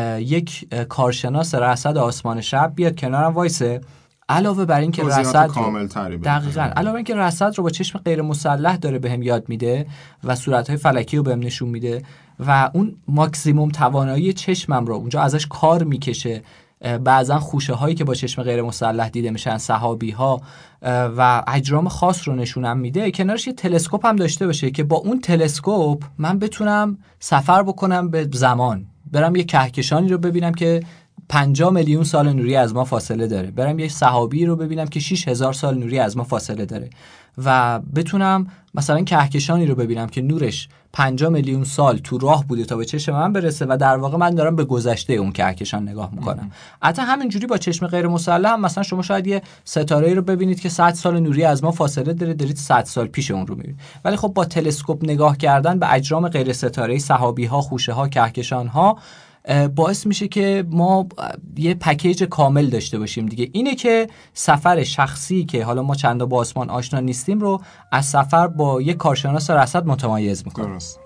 یک کارشناس رصد آسمان شب بیاد کنارم وایسه، علاوه بر این که رصد دقیقاً علاوه بر این که رصد رو با چشم غیر مسلح داره بهم یاد میده و صورت‌های فلکی رو بهم نشون میده و اون ماکسیموم توانایی چشمم رو اونجا ازش کار میکشه. بعضا خوشه هایی که با چشم غیر مسلح دیده میشن، سحابی ها و اجرام خاص رو نشونم میده. کنارش یه تلسکوپ هم داشته باشه که با اون تلسکوپ من بتونم سفر بکنم به زمان، برم یه کهکشانی رو ببینم که پنجاه میلیون سال نوری از ما فاصله داره، برم یه سحابی رو ببینم که شش هزار سال نوری از ما فاصله داره و بتونم مثلا کهکشانی رو ببینم که نورش پنجاه میلیون سال تو راه بوده تا به چشم من برسه و در واقع من دارم به گذشته اون کهکشان نگاه میکنم. حتی همینجوری با چشم غیر مسلح هم مثلا شما شاید یه ستاره رو ببینید که صد سال نوری از ما فاصله داره، دارید صد سال پیش اون رو میبینید، ولی خب با تلسکوپ نگاه کردن به اجرام غیر ستاره‌ای، سحابی ها، خوشه ها، کهکشان ها باعث میشه که ما یه پکیج کامل داشته باشیم دیگه. اینه که سفر شخصی که حالا ما چند با آسمان آشنا نیستیم رو از سفر با یک کارشناس رصد متمایز میکنه. درست.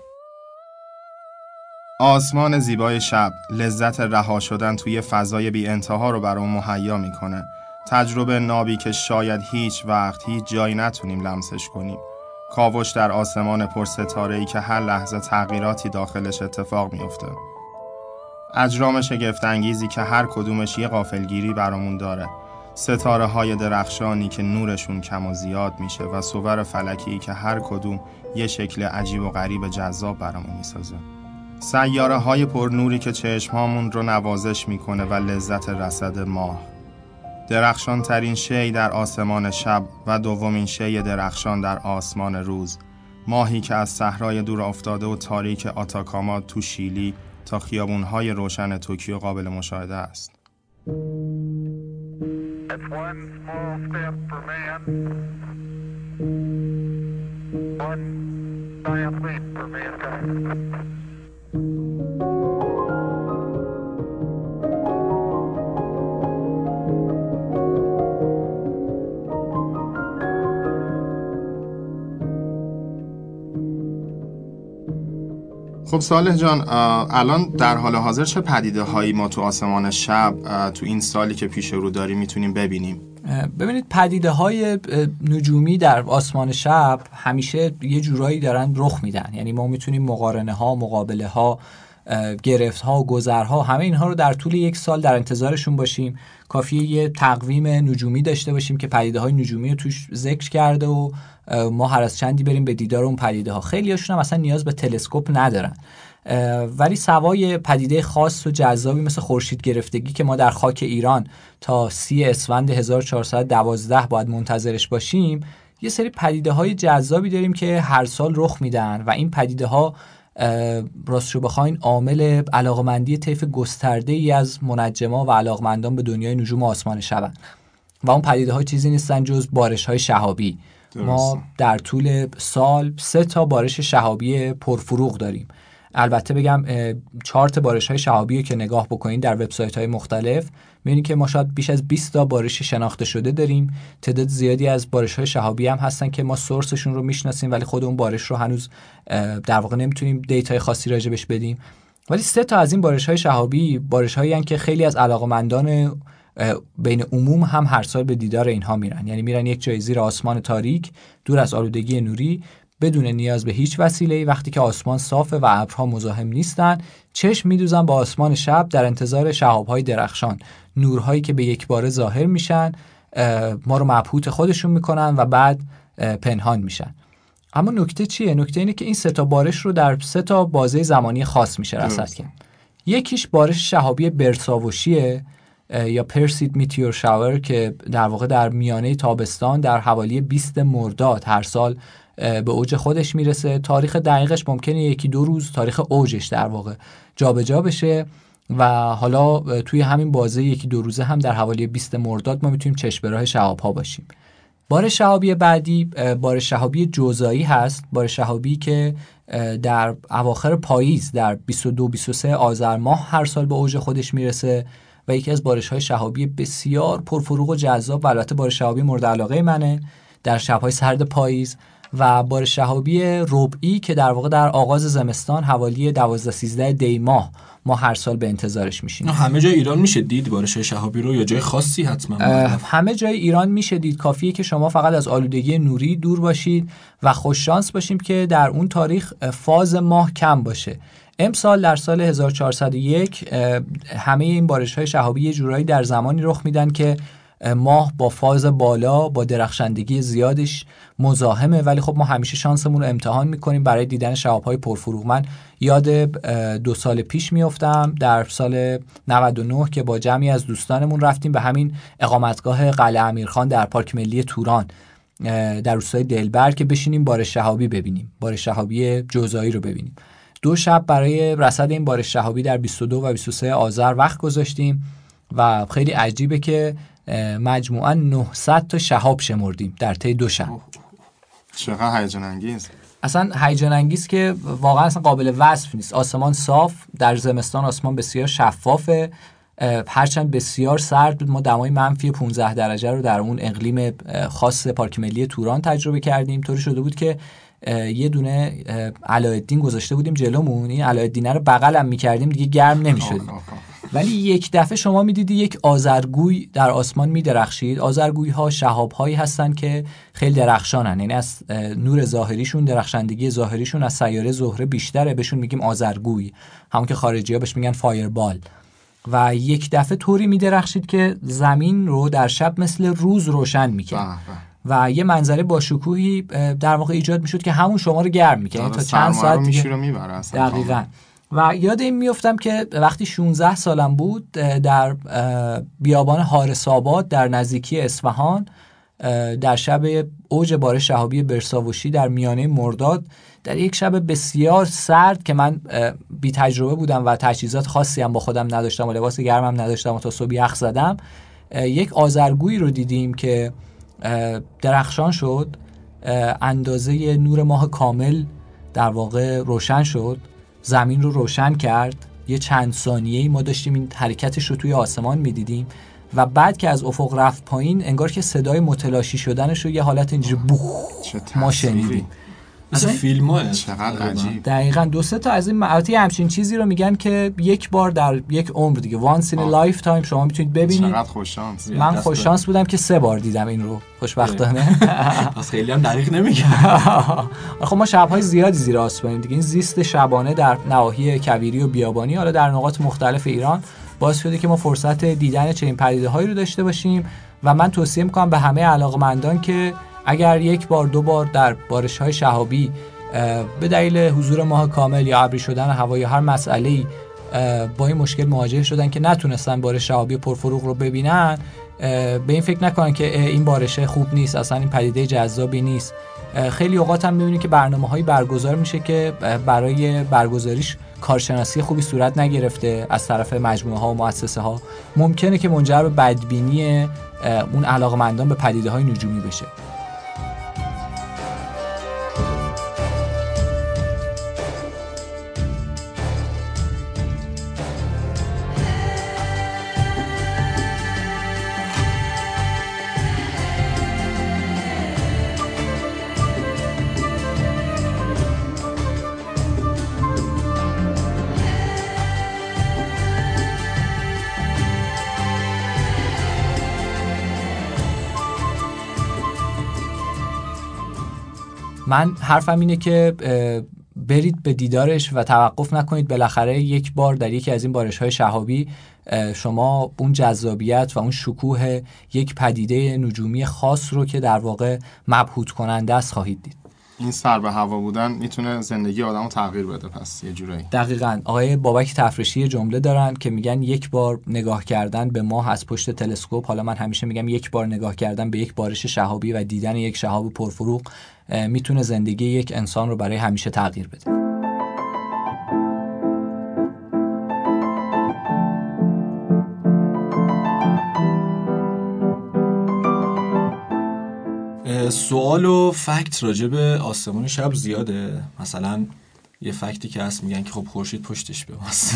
آسمان زیبای شب لذت رها شدن توی فضای بی انتها رو برام مهیا میکنه تجربه نابی که شاید هیچ وقت هیچ جایی نتونیم لمسش کنیم. کاوش در آسمان پرستاره‌ای که هر لحظه تغییراتی داخلش اتفاق میفته. اجرام شگفت‌انگیزی که هر کدومش یه غافلگیری برامون داره. ستاره های درخشانی که نورشون کم و زیاد میشه و صور فلکی که هر کدوم یه شکل عجیب و غریب جذاب برامون میسازه. سیاره های پرنوری که چشمهامون رو نوازش میکنه و لذت رصد ماه. درخشان ترین شی در آسمان شب و دومین شی درخشان در آسمان روز. ماهی که از صحرای دور افتاده و تاریک آتاکاما تو شیلی تا خیابون‌های روشن توکیو قابل مشاهده است. It's one small step for man, one giant leap for mankind. خب صالح جان، الان در حال حاضر چه پدیده هایی ما تو آسمان شب تو این سالی که پیش رو داریم میتونیم ببینیم؟ ببینید پدیده های نجومی در آسمان شب همیشه یه جورایی دارن رخ میدن. یعنی ما میتونیم مقارنه ها، مقابله ها، گرفت ها، گذرها، همه اینها رو در طول یک سال در انتظارشون باشیم. کافیه یه تقویم نجومی داشته باشیم که پدیده های نجومی رو توش ذکر کرده و ما هر از چندی بریم به دیدار اون پدیده ها. خیلی هاشون هم اصلا نیاز به تلسکوپ ندارن، ولی سوای پدیده خاص و جذابی مثل خورشید گرفتگی که ما در خاک ایران تا سی اسفند هزار و چهارصد و دوازده باید منتظرش باشیم، یه سری پدیده های جذابی داریم که هر سال رخ میدن و این پدیده ها راستشو بخواین عامل علاقمندی طیف گسترده ای از منجما و علاقمندان به دنیای نجوم و آسمان شبن و اون پدیده ها چیزی نیستن جز بارش های شهابی. درسته. ما در طول سال سه تا بارش شهابی پرفروغ داریم. البته بگم چارت بارش های شهابی که نگاه بکنین در وبسایت های مختلف می‌بینید که ما شاید بیش از بیست تا بارش شناخته شده داریم. تعداد زیادی از بارش های شهابی هم هستن که ما سورسشون رو میشناسیم ولی خود اون بارش رو هنوز در واقع نمیتونیم دیتای خاصی راجبش بدیم. ولی سه تا از این بارش های شهابی بارش هایی هستن که خیلی از علاقمندان بین عموم هم هر سال به دیدار اینها میرن. یعنی میرن یک جای زیر آسمان تاریک دور از آلودگی نوری بدون نیاز به هیچ وسیله‌ای، وقتی که آسمان صافه و ابرها مزاحم نیستن، چشم میدوزن با آسمان شب در انتظار شهاب‌های درخشان، نورهایی که به یک باره ظاهر میشن، ما رو مبهوت خودشون میکنن و بعد پنهان میشن. اما نکته چیه؟ نکته اینه که این سه تا بارش رو در سه تا بازه زمانی خاص میشه رصد کرد. یکیش بارش شهابی برساوشیه یا پرسید میتیور شاور که در واقع در میانه تابستان در حوالی بیست مرداد هر سال به اوج خودش میرسه. تاریخ دقیقش ممکنه یکی دو روز تاریخ اوجش در واقع جابجا بشه و حالا توی همین بازه یکی دو روزه هم در حوالی بیست مرداد ما میتونیم چشم به راه شهاب‌ها باشیم. بارش شهابی بعدی بارش شهابی جوزایی هست. بارش شهابی که در اواخر پاییز در بیست و دو بیست و سه آذر ماه هر سال به اوج خودش میرسه و یکی از بارش‌های شهابی بسیار پرفروغ و جذاب و البته بارش شهابی مورد علاقه منه در شب‌های سرد پاییز. و بارش شهابی ربعی که در واقع در آغاز زمستان حوالی دوازده سیزده دی ماه ما هر سال به انتظارش میشیم. همه جای ایران میشه دید بارش شهابی رو یا جای خاصی حتما؟ همه جای ایران میشه دید، کافیه که شما فقط از آلودگی نوری دور باشید و خوش شانس باشیم که در اون تاریخ فاز ماه کم باشه. امسال در سال هزار و چهارصد و یک همه این بارش‌های شهابی یه جورایی در زمانی رخ میدن که ماه با فاز بالا با درخشندگی زیادش مزاحمه، ولی خب ما همیشه شانسمون رو امتحان میکنیم برای دیدن شهاب‌های پرفروغ. من یاد دو سال پیش میافتم در سال نود و نه که با جمعی از دوستانمون رفتیم به همین اقامتگاه قلعه امیرخان در پارک ملی توران در روستای دلبر که بشینیم بارش شهابی ببینیم، بارش شهابی جوزایی رو ببینیم. دو شب برای رصد این بارش شهابی در بیست و دو و بیست و سه آذر وقت گذاشتیم و خیلی عجیبه که مجموعاً نهصد تا شهاب شمردیم در طی دو شب. چقدر هیجان انگیز. اصلا هیجان انگیز که واقعا اصلا قابل وصف نیست. آسمان صاف، در زمستان آسمان بسیار شفافه، هرچند بسیار سرد بود. ما دمای منفی پانزده درجه رو در اون اقلیم خاص پارک ملی توران تجربه کردیم. طوری شده بود که یه دونه علاءالدین گذاشته بودیم جلومون، این علاءالدین رو بغلم می‌کردیم دیگه گرم نمی‌شدیم. ولی یک دفعه شما میدیدی یک آذرگوی در آسمان میدرخشید. آذرگوی ها شهاب هایی هستن که خیلی درخشانن، یعنی از نور ظاهریشون، درخشندگی ظاهریشون از سیاره زهره بیشتره، بهشون میگیم آذرگوی، همون که خارجی ها بهش میگن فایربال. و یک دفعه طوری میدرخشید که زمین رو در شب مثل روز روشن میکرد و یه منظره با شکوهی در واقع ایجاد میشد که همون شما رو گرم میکنه تا چند ساعت دیگه. دقیقاً. و یاد این میفتم که وقتی شانزده سالم بود در بیابان حارس‌آباد در نزدیکی اصفهان در شب اوج بارش شهابی برساوشی در میانه مرداد، در یک شب بسیار سرد که من بی تجربه بودم و تجهیزات خاصی هم با خودم نداشتم و لباس گرمم نداشتم و تا صبح یخ زدم، یک آذرگویی رو دیدیم که درخشان شد، اندازه نور ماه کامل در واقع روشن شد، زمین رو روشن کرد. یه چند ثانیه‌ای ما داشتیم این حرکتش رو توی آسمان می‌دیدیم و بعد که از افق رفت پایین انگار که صدای متلاشی شدنش رو یه حالت اینجوری بوخ ما شنیدیم. مثل فیلم‌ها. چقدر عجیب. دقیقاً دو سه تا از این معاتی همچین چیزی رو میگن که یک بار در یک عمر دیگه once in a lifetime شما میتونید ببینید. چقدر خوششانس. من خوششانس بودم که سه بار دیدم این رو خوشبختانه. پس خیلی هم دقیق نمیگم. خب ما شب‌های زیادی زیر آسمانیم دیگه. این زیست شبانه در نواحی کویری و بیابانی حالا در نقاط مختلف ایران باعث شده که ما فرصت دیدن چنین پدیده‌هایی رو داشته باشیم و من توصیه می‌کنم به همه علاقه‌مندان که اگر یک بار دو بار در بارش‌های شهابی به دلیل حضور ماه کامل یا ابری شدن هوا یا هر مسئله‌ای با این مشکل مواجه شدن که نتونستن بارش شهابی پرفروغ رو ببینن، به این فکر نکنن که این بارشه خوب نیست، اصلا این پدیده جذابی نیست. خیلی اوقات هم می‌بینید که برنامه‌هایی برگزار میشه که برای برگزاریش کارشناسی خوبی صورت نگرفته از طرف مجموعه‌ها و مؤسسه‌ها، ممکنه که منجر به بدبینی اون علاقه‌مندان به پدیده‌های نجومی بشه. من حرفم اینه که برید به دیدارش و توقف نکنید. بالاخره یک بار در یکی از این بارش‌های شهابی شما اون جذابیت و اون شکوه یک پدیده نجومی خاص رو که در واقع مبهوت کننده است خواهید دید. این سر به هوا بودن میتونه زندگی آدمو تغییر بده پس یه جورایی. دقیقاً. آقای بابک تفرشی جمله دارن که میگن یک بار نگاه کردن به ماه از پشت تلسکوپ، حالا من همیشه میگم یک بار نگاه کردن به یک بارش شهابی و دیدن یک شهاب پرفروغ میتونه زندگی یک انسان رو برای همیشه تغییر بده. سوال و فکت راجع به آسمون شب زیاده. مثلا یه فکتی که هست میگن که خب خورشید پشتش به ماست.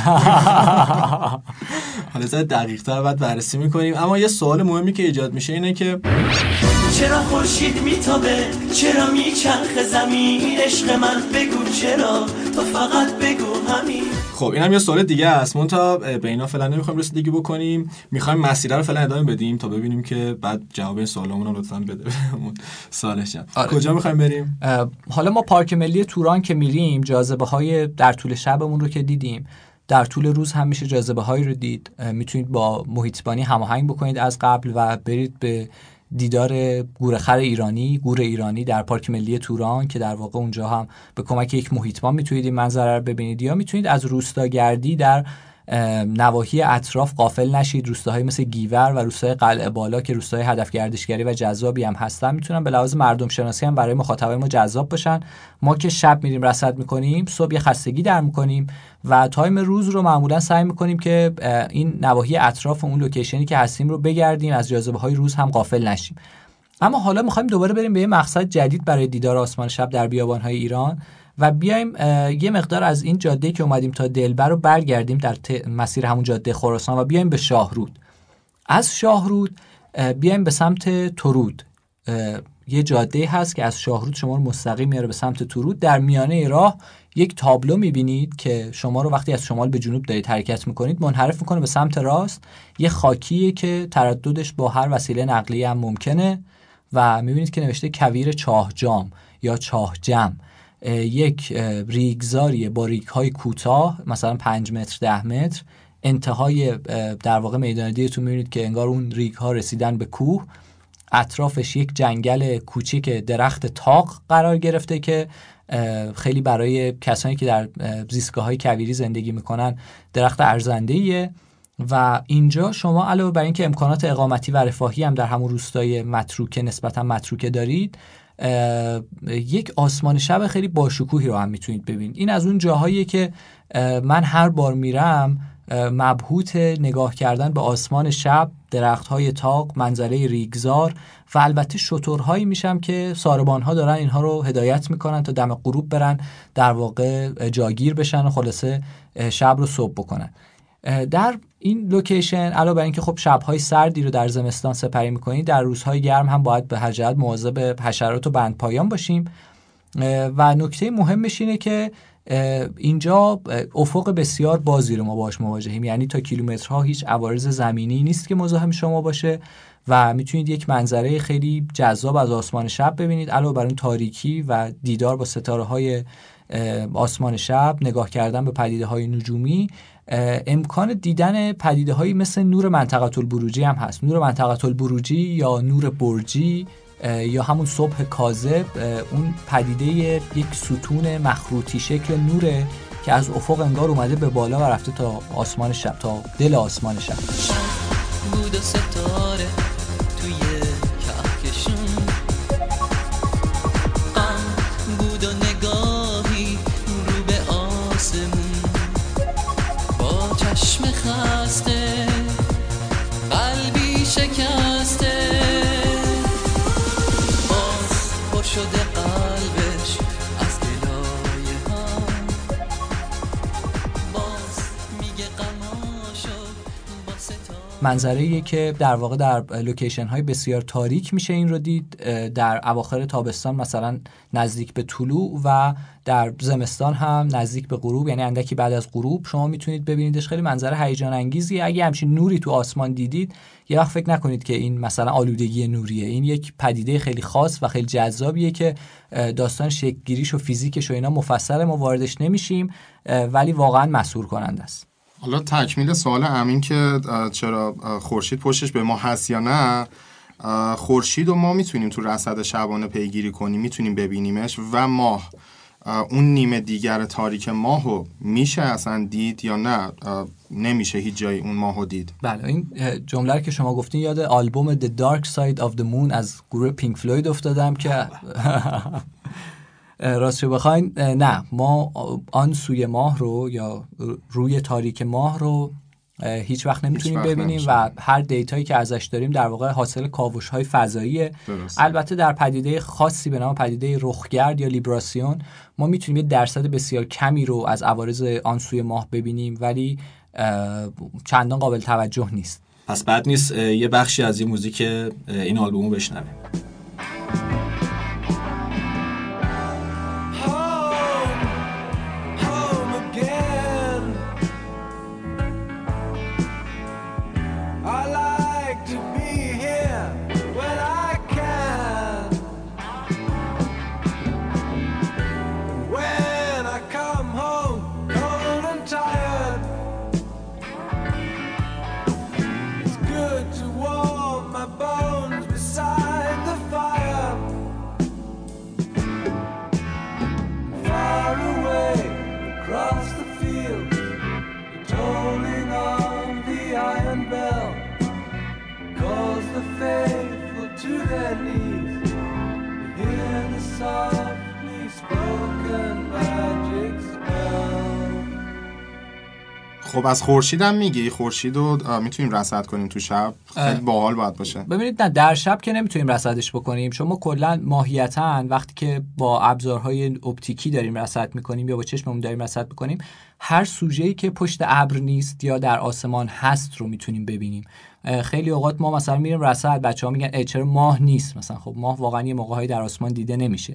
حالا زیاد دقیق تر بعد بررسی میکنیم، اما یه سوال مهمی که ایجاد میشه اینه که چرا خورشید میتابه، چرا میچرخه زمین، عشق من بگو چرا، تو فقط بگو همین. خب اینم یه سوال دیگه است، منتها به اینا فعلا نمیخوایم رسیدگی بکنیم، میخوایم مسیر رو فعلا ادامه بدیم تا ببینیم که بعد جواب این سوالامون رو لطفاً بده بهمون سوالش. آره. کجا میخوایم بریم؟ حالا ما پارک ملی توران که میریم جاذبه‌های در طول شبمون رو که دیدیم، در طول روز هم میشه جاذبه‌هایی رو دید. میتونید با محیطبانی هماهنگ بکنید از قبل و برید به دیدار گورخر ایرانی، گور ایرانی در پارک ملی توران که در واقع اونجا هم به کمک یک محیطبان میتونید این منظره رو ببینید، یا میتونید از روستاگردی در نواحی اطراف غافل نشید. روستاهای مثل گیور و روستای قلعه بالا که روستای هدف گردشگری و جذابی هم هستن میتونن به لحاظ مردم شناسی هم برای مخاطبای ما جذاب باشن. ما که شب میریم رصد میکنیم، صبح یه خستگی در میکنیم و تایم روز رو معمولا سعی میکنیم که این نواحی اطراف اون لوکیشنی که هستیم رو بگردیم، از جاذبه‌های روز هم غافل نشیم. اما حالا میخوایم دوباره بریم به یه مقصد جدید برای دیدار آسمان شب در بیابان‌های ایران و بیایم یه مقدار از این جاده که اومدیم تا دلبر رو برگردیم در مسیر همون جاده خراسان و بیایم به شاهرود. از شاهرود بیایم به سمت تورود. یه جاده هست که از شاهرود شما رو مستقیم میاره به سمت تورود. در میانه راه یک تابلو میبینید که شما رو وقتی از شمال به جنوب دارید حرکت میکنید منحرف میکنه به سمت راست. یه خاکیه که ترددش با هر وسیله نقلیه هم ممکنه و میبینید که نوشته کویر چاهجام یا چاهجم. یک ریگزاریه با ریگ‌های کوتاه مثلا پنج متر ده متر. انتهای در واقع میدان دیرتون میبینید که انگار اون ریگ‌ها رسیدن به کوه. اطرافش یک جنگل کوچیک درخت تاق قرار گرفته که خیلی برای کسانی که در زیستگاه‌های کویری زندگی میکنن درخت ارزنده‌ایه. و اینجا شما علاوه بر اینکه امکانات اقامتی و رفاهی هم در همون روستای متروکه نسبتا متروکه دارید، یک آسمان شب خیلی باشکوهی رو هم میتونید ببینید. این از اون جاهاییه که من هر بار میرم مبهوت نگاه کردن به آسمان شب، درخت‌های تاق، منظره ریگزار و البته شترهایی میشم که ساربان‌ها دارن اینها رو هدایت میکنن تا دم غروب برن در واقع جاگیر بشن و خلاصه شب رو صبح بکنن. در این لوکیشن علاوه بر اینکه خب شب‌های سردی رو در زمستان سپری می‌کنید، در روزهای گرم هم باید به هر جهت مواظب حشرات و بندپایان باشیم. و نکته مهمش اینه که اینجا افق بسیار بازی رو ما باهاش مواجهیم، یعنی تا کیلومترها هیچ عوارض زمینی نیست که مزاحم شما باشه و میتونید یک منظره خیلی جذاب از آسمان شب ببینید. علاوه بر اون تاریکی و دیدار با ستاره‌های آسمان شب، نگاه کردن به پدیده‌های نجومی، امکان دیدن پدیده‌هایی مثل نور منطقه البروجی هم هست. نور منطقه البروجی یا نور برجی یا همون صبح کاذب، اون پدیده یک ستون مخروطی شکل نوره که از افق انگار اومده به بالا و رفته تا آسمان شب، تا دل آسمان شب. بود و ستاره توی کهکشون، غم بود و نگاهی رو به آسمون، با چشم خسته قلبی شکسته، باز پر شده قلبش از گلای هم، باز میگه غماشو با ستاره. منظره‌ایه که در واقع در لوکیشن های بسیار تاریک میشه این رو دید. در اواخر تابستان مثلا نزدیک به طلوع و در زمستان هم نزدیک به غروب، یعنی اندکی بعد از غروب شما میتونید ببینیدش. خیلی منظره هیجان انگیزیه. اگه همچین نوری تو آسمان دیدید یه وقت فکر نکنید که این مثلا آلودگی نوریه. این یک پدیده خیلی خاص و خیلی جذابیه که داستان شکل گیریش و فیزیکش و اینا مفصل ما واردش نمیشیم، ولی واقعا مسحور کننده است. حالا تکمیل سوال امین که چرا خورشید پشتش به ما هست یا نه، خورشید رو ما میتونیم تو رصد شبانه پیگیری کنیم، میتونیم ببینیمش، و ماه اون نیمه دیگر تاریک ماهو میشه اصلا دید یا نه؟ نمیشه هیچ جایی اون ماهو دید. بله، این جمله رو که شما گفتین یاد آلبوم The Dark Side of the Moon از گروه پینک فلوید افتادم که راستش بخواین نه، ما آن سوی ماه رو یا روی تاریک ماه رو هیچ وقت نمیتونیم هیچ وقت ببینیم نمیشه. و هر دیتایی که ازش داریم در واقع حاصل کاوش‌های فضاییه. درست. البته در پدیده خاصی به نام پدیده رخگرد یا لیبراسیون ما میتونیم یه درصد بسیار کمی رو از عوارض آن سوی ماه ببینیم، ولی چندان قابل توجه نیست. پس بد نیست یه بخشی از این موزیک این آلبومو بشنویم. خب از خورشید هم میگی؟ خورشید رو میتونیم رصد کنیم تو شب؟ خیلی باحال باید باشه. ببینید نه، در شب که نمیتونیم رصدش بکنیم. شما کلا ماهیتاً وقتی که با ابزارهای اپتیکی داریم رصد میکنیم یا با چشممون داریم رصد میکنیم، هر سوژه‌ای که پشت ابر نیست یا در آسمان هست رو میتونیم ببینیم. خیلی اوقات ما مثلا میریم رصد، بچه‌ها میگن ای چرا ماه نیست مثلا. خب ماه واقعا یه موقع‌هایی در آسمان دیده نمیشه.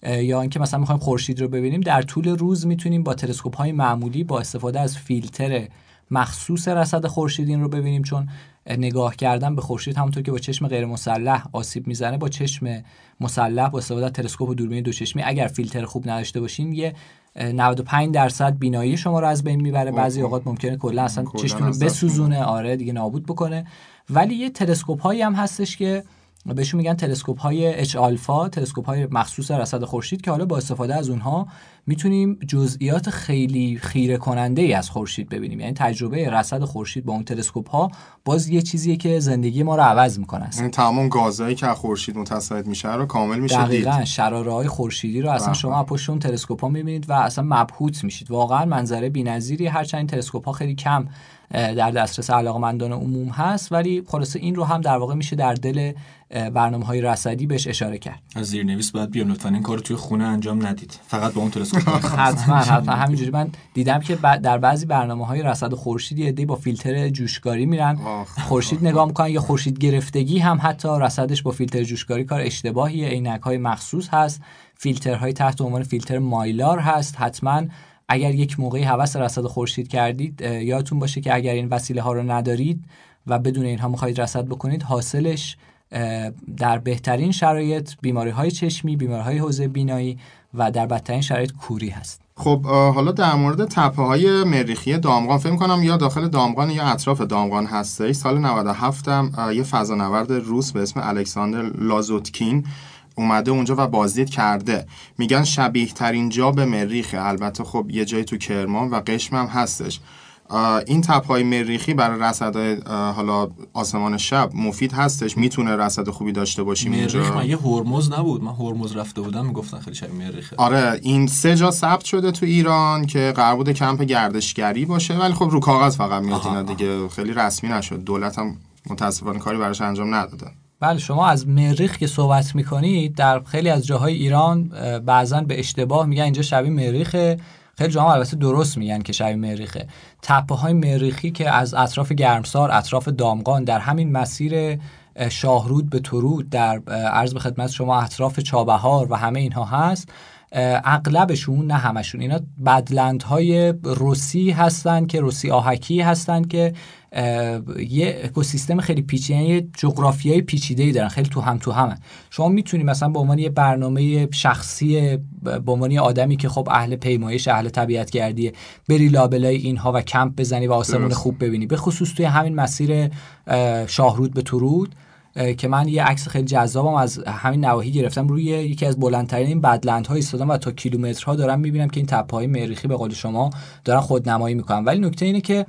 یا اینکه مثلا میخوایم خورشید رو ببینیم، در طول روز میتونیم با تلسکوپ‌های معمولی با استفاده از فیلتر مخصوص رصد خورشید این رو ببینیم، چون نگاه کردن به خورشید همونطور که با چشم غیر مسلح آسیب میزنه، با چشم مسلح با استفاده از تلسکوپ و دوربین دوچشمی اگر فیلتر خوب نداشته باشین یه نود و پنج درصد بینایی شما رو از بین میبره. بعضی اوقات ممکنه کلا اصلا چشمتون رو بسوزونه، آره دیگه نابود بکنه. ولی یه تلسکوپ هایی هم هستش که بهشون میگن تلسکوپ های اچ آلفا، تلسکوپ های مخصوص رصد خورشید، که حالا با استفاده از اونها میتونیم جزئیات خیلی خیره کننده ای از خورشید ببینیم. یعنی تجربه رصد خورشید با اون تلسکوپ ها باز یه چیزیه که زندگی ما رو عوض میکنه. یعنی تمام گازایی که از خورشید متصاعد میشه رو کامل میشه دید. دقیقاً شراره‌های خورشیدی رو اصلا شما از پشت اون تلسکوپ ها میبینید و اصلا مبهوت میشید. واقعا منظره بی‌نظیری، هرچند این تلسکوپ ها خیلی کم در دسترس علاقه‌مندان عموم هست، ولی خلاصه این رو هم در واقع میشه در دل برنامه‌های رصدی بهش اشاره کرد. از زیرنویس باید بیام لطفاً این کارو توی خونه انجام ندید، فقط با اون تلسکوپ. حتما حتما همینجوری من دیدم که در بعضی برنامه‌های رصد خورشید یه عده‌ای با فیلتر جوشکاری میرن خورشید نگاه میکنن، یا خورشید گرفتگی هم حتی رصدش با فیلتر جوشکاری کار اشتباهیه. عینک‌های مخصوص هست، فیلترهای تحت عنوان فیلتر مایلار هست. حتما اگر یک موقعی هوس رصد خورشید کردید یادتون باشه که اگر این وسیله ها رو ندارید و بدون اینها میخواید رصد بکنید، حاصلش در بهترین شرایط بیماری‌های چشمی، بیماری‌های حوزه بینایی و در بدترین شرایط کوری هست. خب حالا در مورد تپه‌های مریخی دامغان، فکر می‌کنم یا داخل دامغان یا اطراف دامغان هستش. سال نود و هفت هم یه فضانورد روس به اسم الکساندر لازوتکین اومده اونجا و بازدید کرده. میگن شبیه ترین جا به مریخه. البته خب یه جایی تو کرمان و قشم هم هستش. این تپه‌های مریخی برای رصد حالا آسمان شب مفید هستش، میتونه رصد خوبی داشته باشیم اونجا. مریخ من یه هرمز نبود؟ من هرمز رفته بودم میگفتن خیلی شبیه مریخه. آره این سه جا ثبت شده تو ایران که قرار بوده کمپ گردشگری باشه، ولی خب رو کاغذ فقط میاد اینا دیگه، خیلی رسمی نشد. دولت هم متاسفانه کاری براش انجام نداده. بله، شما از مریخ که صحبت میکنید در خیلی از جاهای ایران بعضن به اشتباه میگن اینجا شبیه مریخه، خیلی جاها البته درست میگن که شبیه مریخه. تپه‌های مریخی که از اطراف گرمسار، اطراف دامغان، در همین مسیر شاهرود به ترود، در عرض به خدمت شما اطراف چابهار و همه اینها هست، اغلبشون نه همشون اینا بدلندهای روسی هستن که روسی آهکی هستن که یه اکوسیستم خیلی پیچیده، یه جغرافیای پیچیده‌ای دارن، خیلی تو هم تو همن. شما میتونی مثلا به عنوان یه برنامه شخصی، به عنوان یه آدمی که خب اهل پیمایش، اهل طبیعت گردیه، بری لابلای اینها و کمپ بزنی و آسمون خوب ببینی، به خصوص توی همین مسیر شاهرود به ترود که من یه عکس خیلی جذابم از همین نواحی گرفتم، روی یکی از بلندترین این بدلندها ایستادم و تا کیلومترها دارم میبینم که این تپه‌های مریخی به قول شما دارن خودنمایی میکنن. ولی نکته اینه که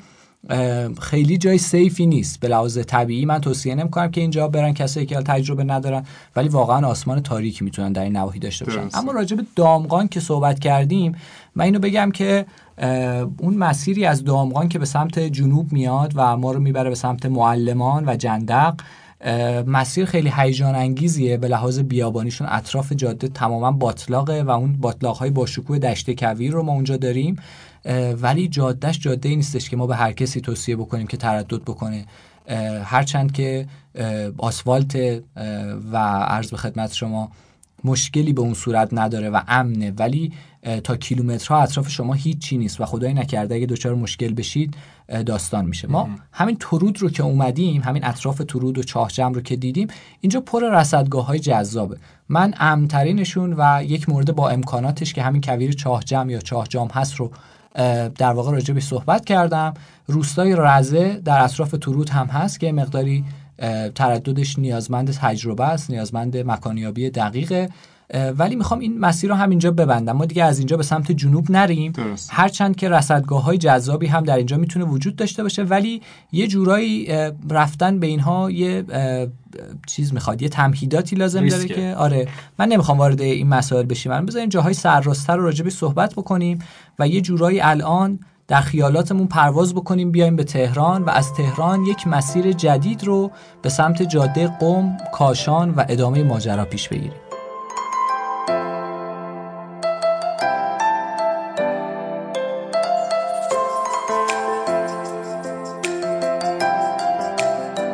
خیلی جای سیفی نیست به لحاظ طبیعی. من توصیه نمی‌کنم که اینجا برن کسایی که تجربه ندارن، ولی واقعا آسمان تاریکی میتونن در این نواحی داشته باشن. اما راجع به دامغان که صحبت کردیم، من اینو بگم که اون مسیری از دامغان که به سمت جنوب میاد و ما رو میبره به سمت معلمان و جندق، مسیر خیلی هیجان انگیزیه به لحاظ بیابانیشون. اطراف جاده تماما باطلاقه و اون باطلاق‌های با شکوه دشت کویر رو ما اونجا داریم، ولی جادهش جاده ای نیستش که ما به هر کسی توصیه بکنیم که تردد بکنه. هرچند که آسفالت و عرض به خدمت شما مشکلی به اون صورت نداره و امنه، ولی تا کیلومترها اطراف شما هیچی نیست و خدای نکرده اگه دچار مشکل بشید داستان میشه. ما همین ترود رو که اومدیم، همین اطراف ترود و چاهجم رو که دیدیم، اینجا پر رصدگاه‌های جذابه. من امن‌ترینشون و یک مورد با امکاناتش که همین کویر چاهجم یا چاهجام هست رو در واقع راجع به صحبت کردم. روستای رزه در اطراف ترود هم هست که مقداری ترددش نیازمند تجربه است، نیازمند مکانیابی دقیقه، ولی میخوام این مسیر رو هم اینجا ببندم. ما دیگه از اینجا به سمت جنوب نریم، درست. هرچند که رصدگاه‌های جذابی هم در اینجا میتونه وجود داشته باشه، ولی یه جورایی رفتن به اینها یه چیز میخواد، یه تمهیداتی لازم داره که آره من نمیخوام وارد این مسائل بشیم. من بذاریم جاهای سرراست‌تر رو راجع به صحبت بکنیم و یه جورایی الان در خیالاتمون پرواز بکنیم بیایم به تهران و از تهران یک مسیر جدید رو به سمت جاده قم، کاشان و ادامه ماجرا پیش بگیریم.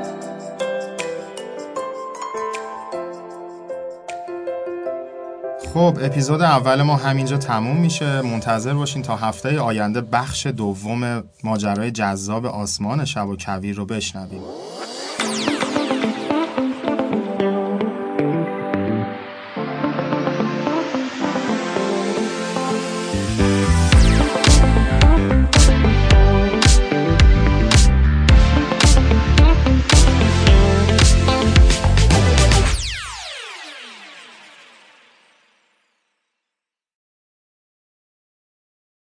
خب خب اپیزود اول ما همینجا تموم میشه. منتظر باشین تا هفته آینده بخش دوم ماجرای جذاب آسمان شب و کویر رو بشنویم.